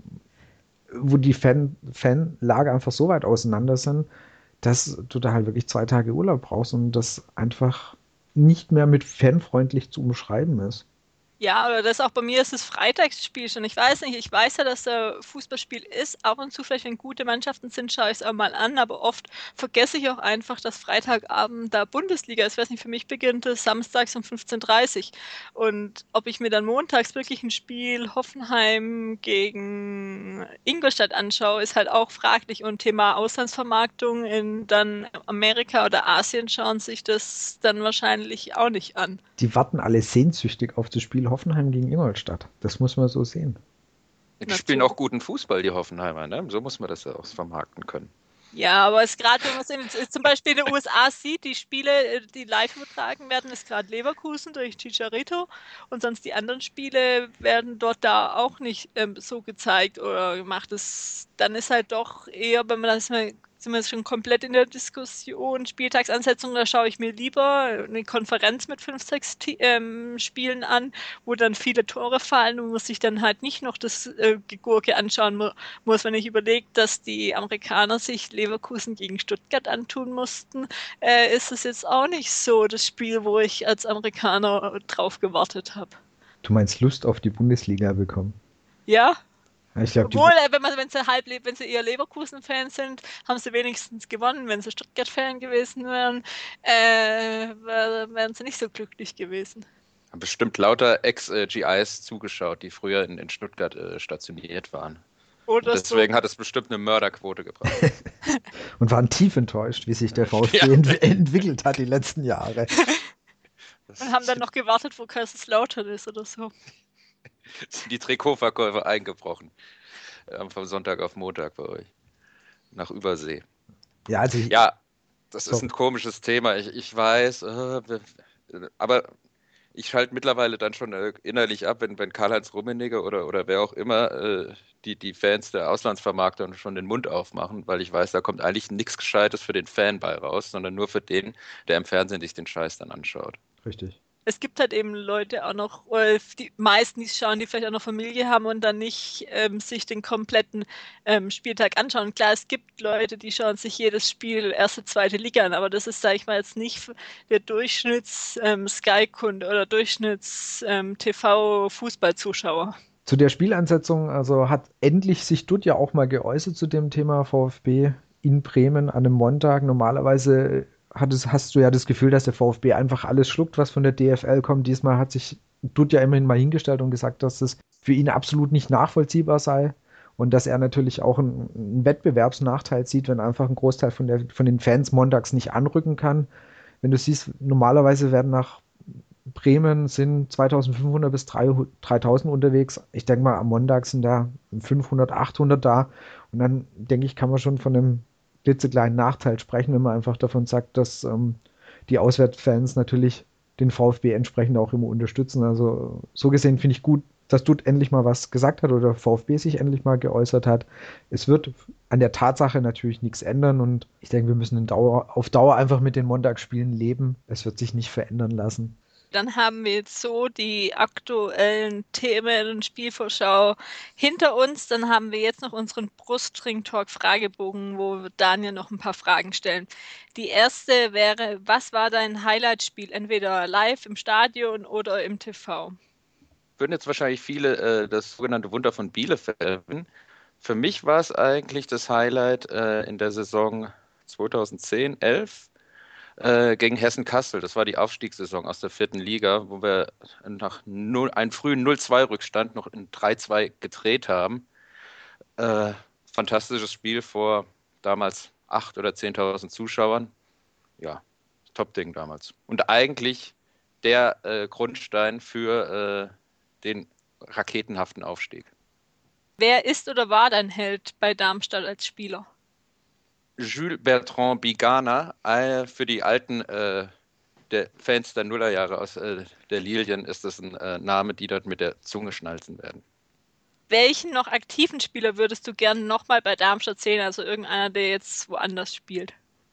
wo die Fan, Fanlager einfach so weit auseinander sind, dass du da halt wirklich zwei Tage Urlaub brauchst und das einfach nicht mehr mit fanfreundlich zu umschreiben ist. Ja, aber das auch bei mir ist das Freitagsspiel schon. Ich weiß nicht, ich weiß ja, dass da Fußballspiel ist. Ab und zu, vielleicht wenn gute Mannschaften sind, schaue ich es auch mal an, aber oft vergesse ich auch einfach, dass Freitagabend da Bundesliga ist. Ich weiß nicht, für mich beginnt es samstags um fünfzehn Uhr dreißig. Und ob ich mir dann montags wirklich ein Spiel Hoffenheim gegen Ingolstadt anschaue, ist halt auch fraglich. Und Thema Auslandsvermarktung in dann Amerika oder Asien schauen sich das dann wahrscheinlich auch nicht an. Die warten alle sehnsüchtig auf das Spiel Hoffenheim gegen Ingolstadt. Das muss man so sehen. Die spielen auch guten Fußball, die Hoffenheimer, ne? So muss man das ja auch vermarkten können. Ja, aber es ist gerade, wenn man es in, zum Beispiel in den U S A sieht, die Spiele, äh, die live übertragen werden, ist gerade Leverkusen durch Chicharito und sonst die anderen Spiele werden dort da auch nicht ähm, so gezeigt oder gemacht. Das, dann ist halt doch eher, wenn man das mal sind wir schon komplett in der Diskussion. Spieltagsansetzung, da schaue ich mir lieber eine Konferenz mit fünf, sechs ähm, Spielen an, wo dann viele Tore fallen und muss ich dann halt nicht noch das äh, Gegurke anschauen mu- muss, wenn ich überlege, dass die Amerikaner sich Leverkusen gegen Stuttgart antun mussten, äh, ist es jetzt auch nicht so das Spiel, wo ich als Amerikaner drauf gewartet habe. Du meinst Lust auf die Bundesliga bekommen? Ja, Ich glaube, die obwohl, äh, wenn, man, wenn, sie halb, wenn sie eher Leverkusen-Fans sind, haben sie wenigstens gewonnen. Wenn sie Stuttgart-Fan gewesen wären, äh, wär, wären sie nicht so glücklich gewesen. Haben bestimmt lauter Ex-G Is zugeschaut, die früher in, in Stuttgart äh, stationiert waren. Oder Und deswegen so. hat es bestimmt eine Mörderquote gebracht. und waren tief enttäuscht, wie sich der VfB Ja. ent entwickelt hat die letzten Jahre. Und haben dann noch gewartet, wo Kaiserslautern ist oder so. Sind die Trikotverkäufe eingebrochen. Ähm, vom Sonntag auf Montag bei euch. Nach Übersee. Ja, also ich, Ja, das ist So. ein komisches Thema. Ich, ich weiß, äh, wir- aber ich schalte mittlerweile dann schon äh, innerlich ab, wenn, wenn Karl-Heinz Rummenigge oder, oder wer auch immer äh, die, die Fans der Auslandsvermarkter schon den Mund aufmachen, weil ich weiß, da kommt eigentlich nichts Gescheites für den Fan bei raus, sondern nur für den, der im Fernsehen sich den Scheiß dann anschaut. richtig. Es gibt halt eben Leute auch noch, äh, die meisten, die schauen, die vielleicht auch noch Familie haben und dann nicht ähm, sich den kompletten ähm, Spieltag anschauen. Klar, es gibt Leute, die schauen sich jedes Spiel erste, zweite Liga an, aber das ist, sage ich mal, jetzt nicht der Durchschnitts-Sky-Kunde ähm, oder Durchschnitts-T V-Fußballzuschauer. Zu der Spielansetzung, also hat endlich sich Dutt ja auch mal geäußert zu dem Thema VfB in Bremen an einem Montag. Normalerweise hat es, hast du ja das Gefühl, dass der VfB einfach alles schluckt, was von der D F L kommt. Diesmal hat sich Dutt ja immerhin mal hingestellt und gesagt, dass das für ihn absolut nicht nachvollziehbar sei und dass er natürlich auch einen, einen Wettbewerbsnachteil sieht, wenn einfach ein Großteil von, der, von den Fans montags nicht anrücken kann. Wenn du siehst, normalerweise werden nach Bremen sind zweitausendfünfhundert bis dreitausend unterwegs. Ich denke mal, am Montag sind da fünfhundert, achthundert da. Und dann denke ich, kann man schon von einem klitzekleinen Nachteil sprechen, wenn man einfach davon sagt, dass ähm, die Auswärtsfans natürlich den VfB entsprechend auch immer unterstützen. Also so gesehen finde ich gut, dass Dutt endlich mal was gesagt hat oder VfB sich endlich mal geäußert hat. Es wird an der Tatsache natürlich nichts ändern und ich denke, wir müssen in Dauer, auf Dauer einfach mit den Montagsspielen leben. Es wird sich nicht verändern lassen. Dann haben wir jetzt so die aktuellen Themen und Spielvorschau hinter uns. Dann haben wir jetzt noch unseren Brustring-Talk-Fragebogen, wo wir Daniel noch ein paar Fragen stellen. Die erste wäre, was war dein Highlight-Spiel? Entweder live im Stadion oder im T V? Würden jetzt wahrscheinlich viele äh, das sogenannte Wunder von Bielefeld erwähnen. Für mich war es eigentlich das Highlight äh, in der Saison zweitausendzehn elf äh, gegen Hessen-Kassel. Das war die Aufstiegssaison aus der vierten Liga, wo wir nach null, einen frühen null zwei Rückstand noch in drei zwei gedreht haben. Äh, fantastisches Spiel vor damals achttausend oder zehntausend Zuschauern. Ja, Top-Ding damals. Und eigentlich der äh, Grundstein für äh, den raketenhaften Aufstieg. Wer ist oder war dein Held bei Darmstadt als Spieler? Jules Bertrand Bigana, äh, für die alten äh, der Fans der Nullerjahre aus äh, der Lilien ist das ein äh, Name, die dort mit der Zunge schnalzen werden. Welchen noch aktiven Spieler würdest du gerne nochmal bei Darmstadt sehen? Also irgendeiner, der jetzt woanders spielt?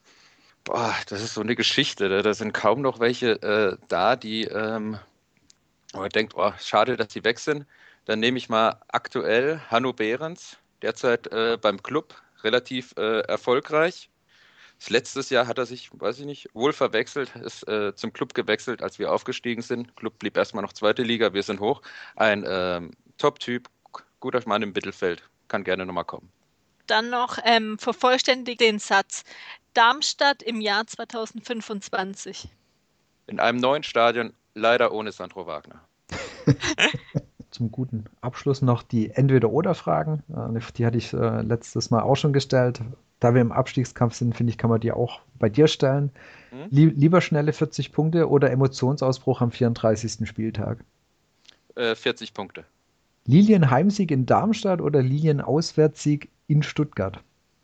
Boah, das ist so eine Geschichte. Da, da sind kaum noch welche äh, da, die ähm, man denkt, oh, schade, dass sie weg sind. Dann nehme ich mal aktuell Hanno Behrens, derzeit äh, beim Club relativ äh, erfolgreich. Das letztes Jahr hat er sich, weiß ich nicht, wohl verwechselt, ist äh, zum Club gewechselt, als wir aufgestiegen sind. Club blieb erstmal noch zweite Liga, wir sind hoch. Ein ähm, Top-Typ, guter Mann im Mittelfeld, kann gerne nochmal kommen. Dann noch ähm, vervollständigt den Satz. Darmstadt im Jahr zweitausendfünfundzwanzig. In einem neuen Stadion, leider ohne Sandro Wagner. Zum guten Abschluss noch die Entweder-Oder-Fragen. Äh, Die hatte ich äh, letztes Mal auch schon gestellt. Da wir im Abstiegskampf sind, finde ich, kann man die auch bei dir stellen. Hm? Lie lieber schnelle vierzig Punkte oder Emotionsausbruch am vierunddreißigsten Spieltag? Äh, vierzig Punkte. Lilien-Heimsieg in Darmstadt oder Lilien-Auswärtssieg in Stuttgart?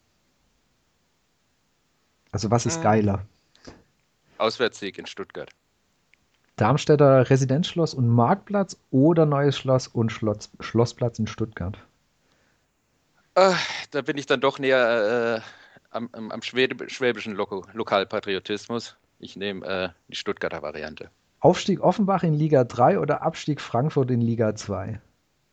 Also was ist Hm. geiler? Auswärtssieg in Stuttgart. Darmstädter Residenzschloss und Marktplatz oder Neues Schloss und Schloss, Schlossplatz in Stuttgart? Äh, da bin ich dann doch näher äh, am, am, am schwäbischen Lo- Lokalpatriotismus. Ich nehme äh, die Stuttgarter Variante. Aufstieg Offenbach in Liga drei oder Abstieg Frankfurt in Liga zwei?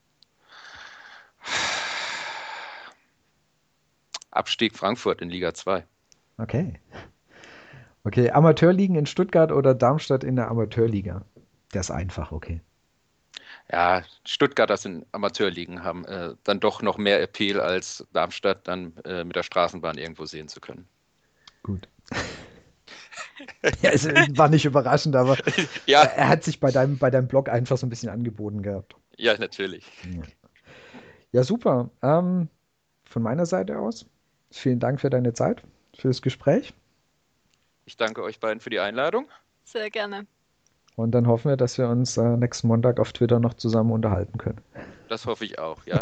Abstieg Frankfurt in Liga zwei. Okay. Okay, Amateurligen in Stuttgart oder Darmstadt in der Amateurliga? Das ist einfach, okay. Ja, Stuttgarter sind Amateurligen, haben äh, dann doch noch mehr Appeal als Darmstadt dann äh, mit der Straßenbahn irgendwo sehen zu können. Gut. Ja, es war nicht überraschend, aber ja. er hat sich bei deinem, bei deinem Blog einfach so ein bisschen angeboten gehabt. Ja, natürlich. Ja, ja super. Ähm, von meiner Seite aus, vielen Dank für deine Zeit, für das Gespräch. Ich danke euch beiden für die Einladung. Sehr gerne. Und dann hoffen wir, dass wir uns äh, nächsten Montag auf Twitter noch zusammen unterhalten können. Das hoffe ich auch, ja.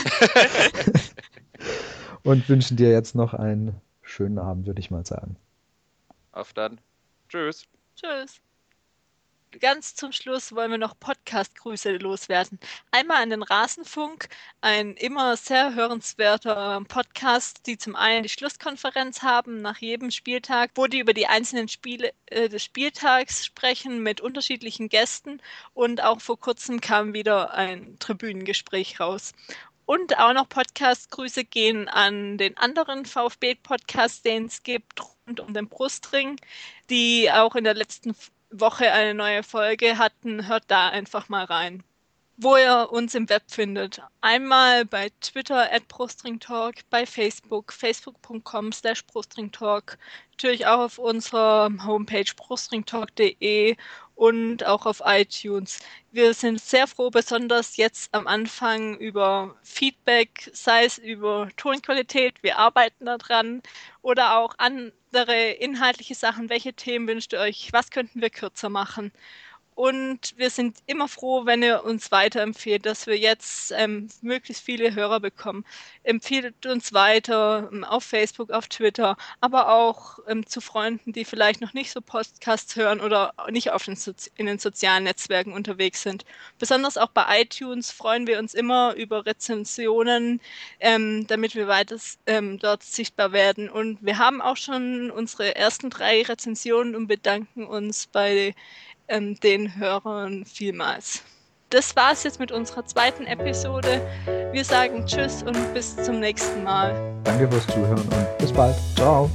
Und wünschen dir jetzt noch einen schönen Abend, würde ich mal sagen. Auf dann. Tschüss. Tschüss. Ganz zum Schluss wollen wir noch Podcast-Grüße loswerden. Einmal an den Rasenfunk, ein immer sehr hörenswerter Podcast, die zum einen die Schlusskonferenz haben nach jedem Spieltag, wo die über die einzelnen Spiele äh, des Spieltags sprechen mit unterschiedlichen Gästen, und auch vor kurzem kam wieder ein Tribünengespräch raus. Und auch noch Podcast-Grüße gehen an den anderen VfB-Podcast, den es gibt, rund um den Brustring, die auch in der letzten Woche eine neue Folge hatten. Hört da einfach mal rein. Wo ihr uns im Web findet. Einmal bei Twitter at brustringtalk, bei Facebook, facebook punkt com slash brustringtalk, natürlich auch auf unserer Homepage brustringtalk punkt de und auch auf iTunes. Wir sind sehr froh, besonders jetzt am Anfang, über Feedback, sei es über Tonqualität, wir arbeiten daran, oder auch andere inhaltliche Sachen. Welche Themen wünscht ihr euch? Was könnten wir kürzer machen? Und wir sind immer froh, wenn ihr uns weiterempfehlt, dass wir jetzt ähm, möglichst viele Hörer bekommen. Empfehlt uns weiter ähm, auf Facebook, auf Twitter, aber auch ähm, zu Freunden, die vielleicht noch nicht so Podcasts hören oder nicht auf den Sozi- in den sozialen Netzwerken unterwegs sind. Besonders auch bei iTunes freuen wir uns immer über Rezensionen, ähm, damit wir weiter ähm, dort sichtbar werden. Und wir haben auch schon unsere ersten drei Rezensionen und bedanken uns bei Ähm, den Hörern vielmals. Das war es jetzt mit unserer zweiten Episode. Wir sagen Tschüss und bis zum nächsten Mal. Danke fürs Zuhören und bis bald. Ciao.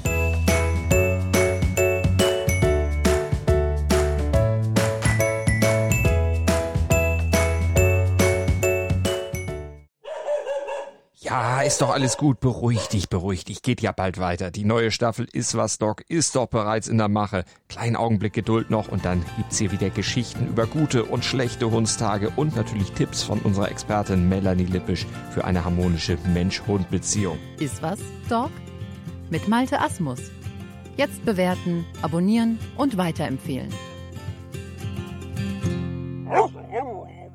Ja, ist doch alles gut. Beruhig dich, beruhig dich. Geht ja bald weiter. Die neue Staffel Ist was, Doc ist doch bereits in der Mache. Kleinen Augenblick Geduld noch und dann gibt's hier wieder Geschichten über gute und schlechte Hundstage und natürlich Tipps von unserer Expertin Melanie Lippisch für eine harmonische Mensch-Hund-Beziehung. Ist was, Doc? Mit Malte Asmus. Jetzt bewerten, abonnieren und weiterempfehlen.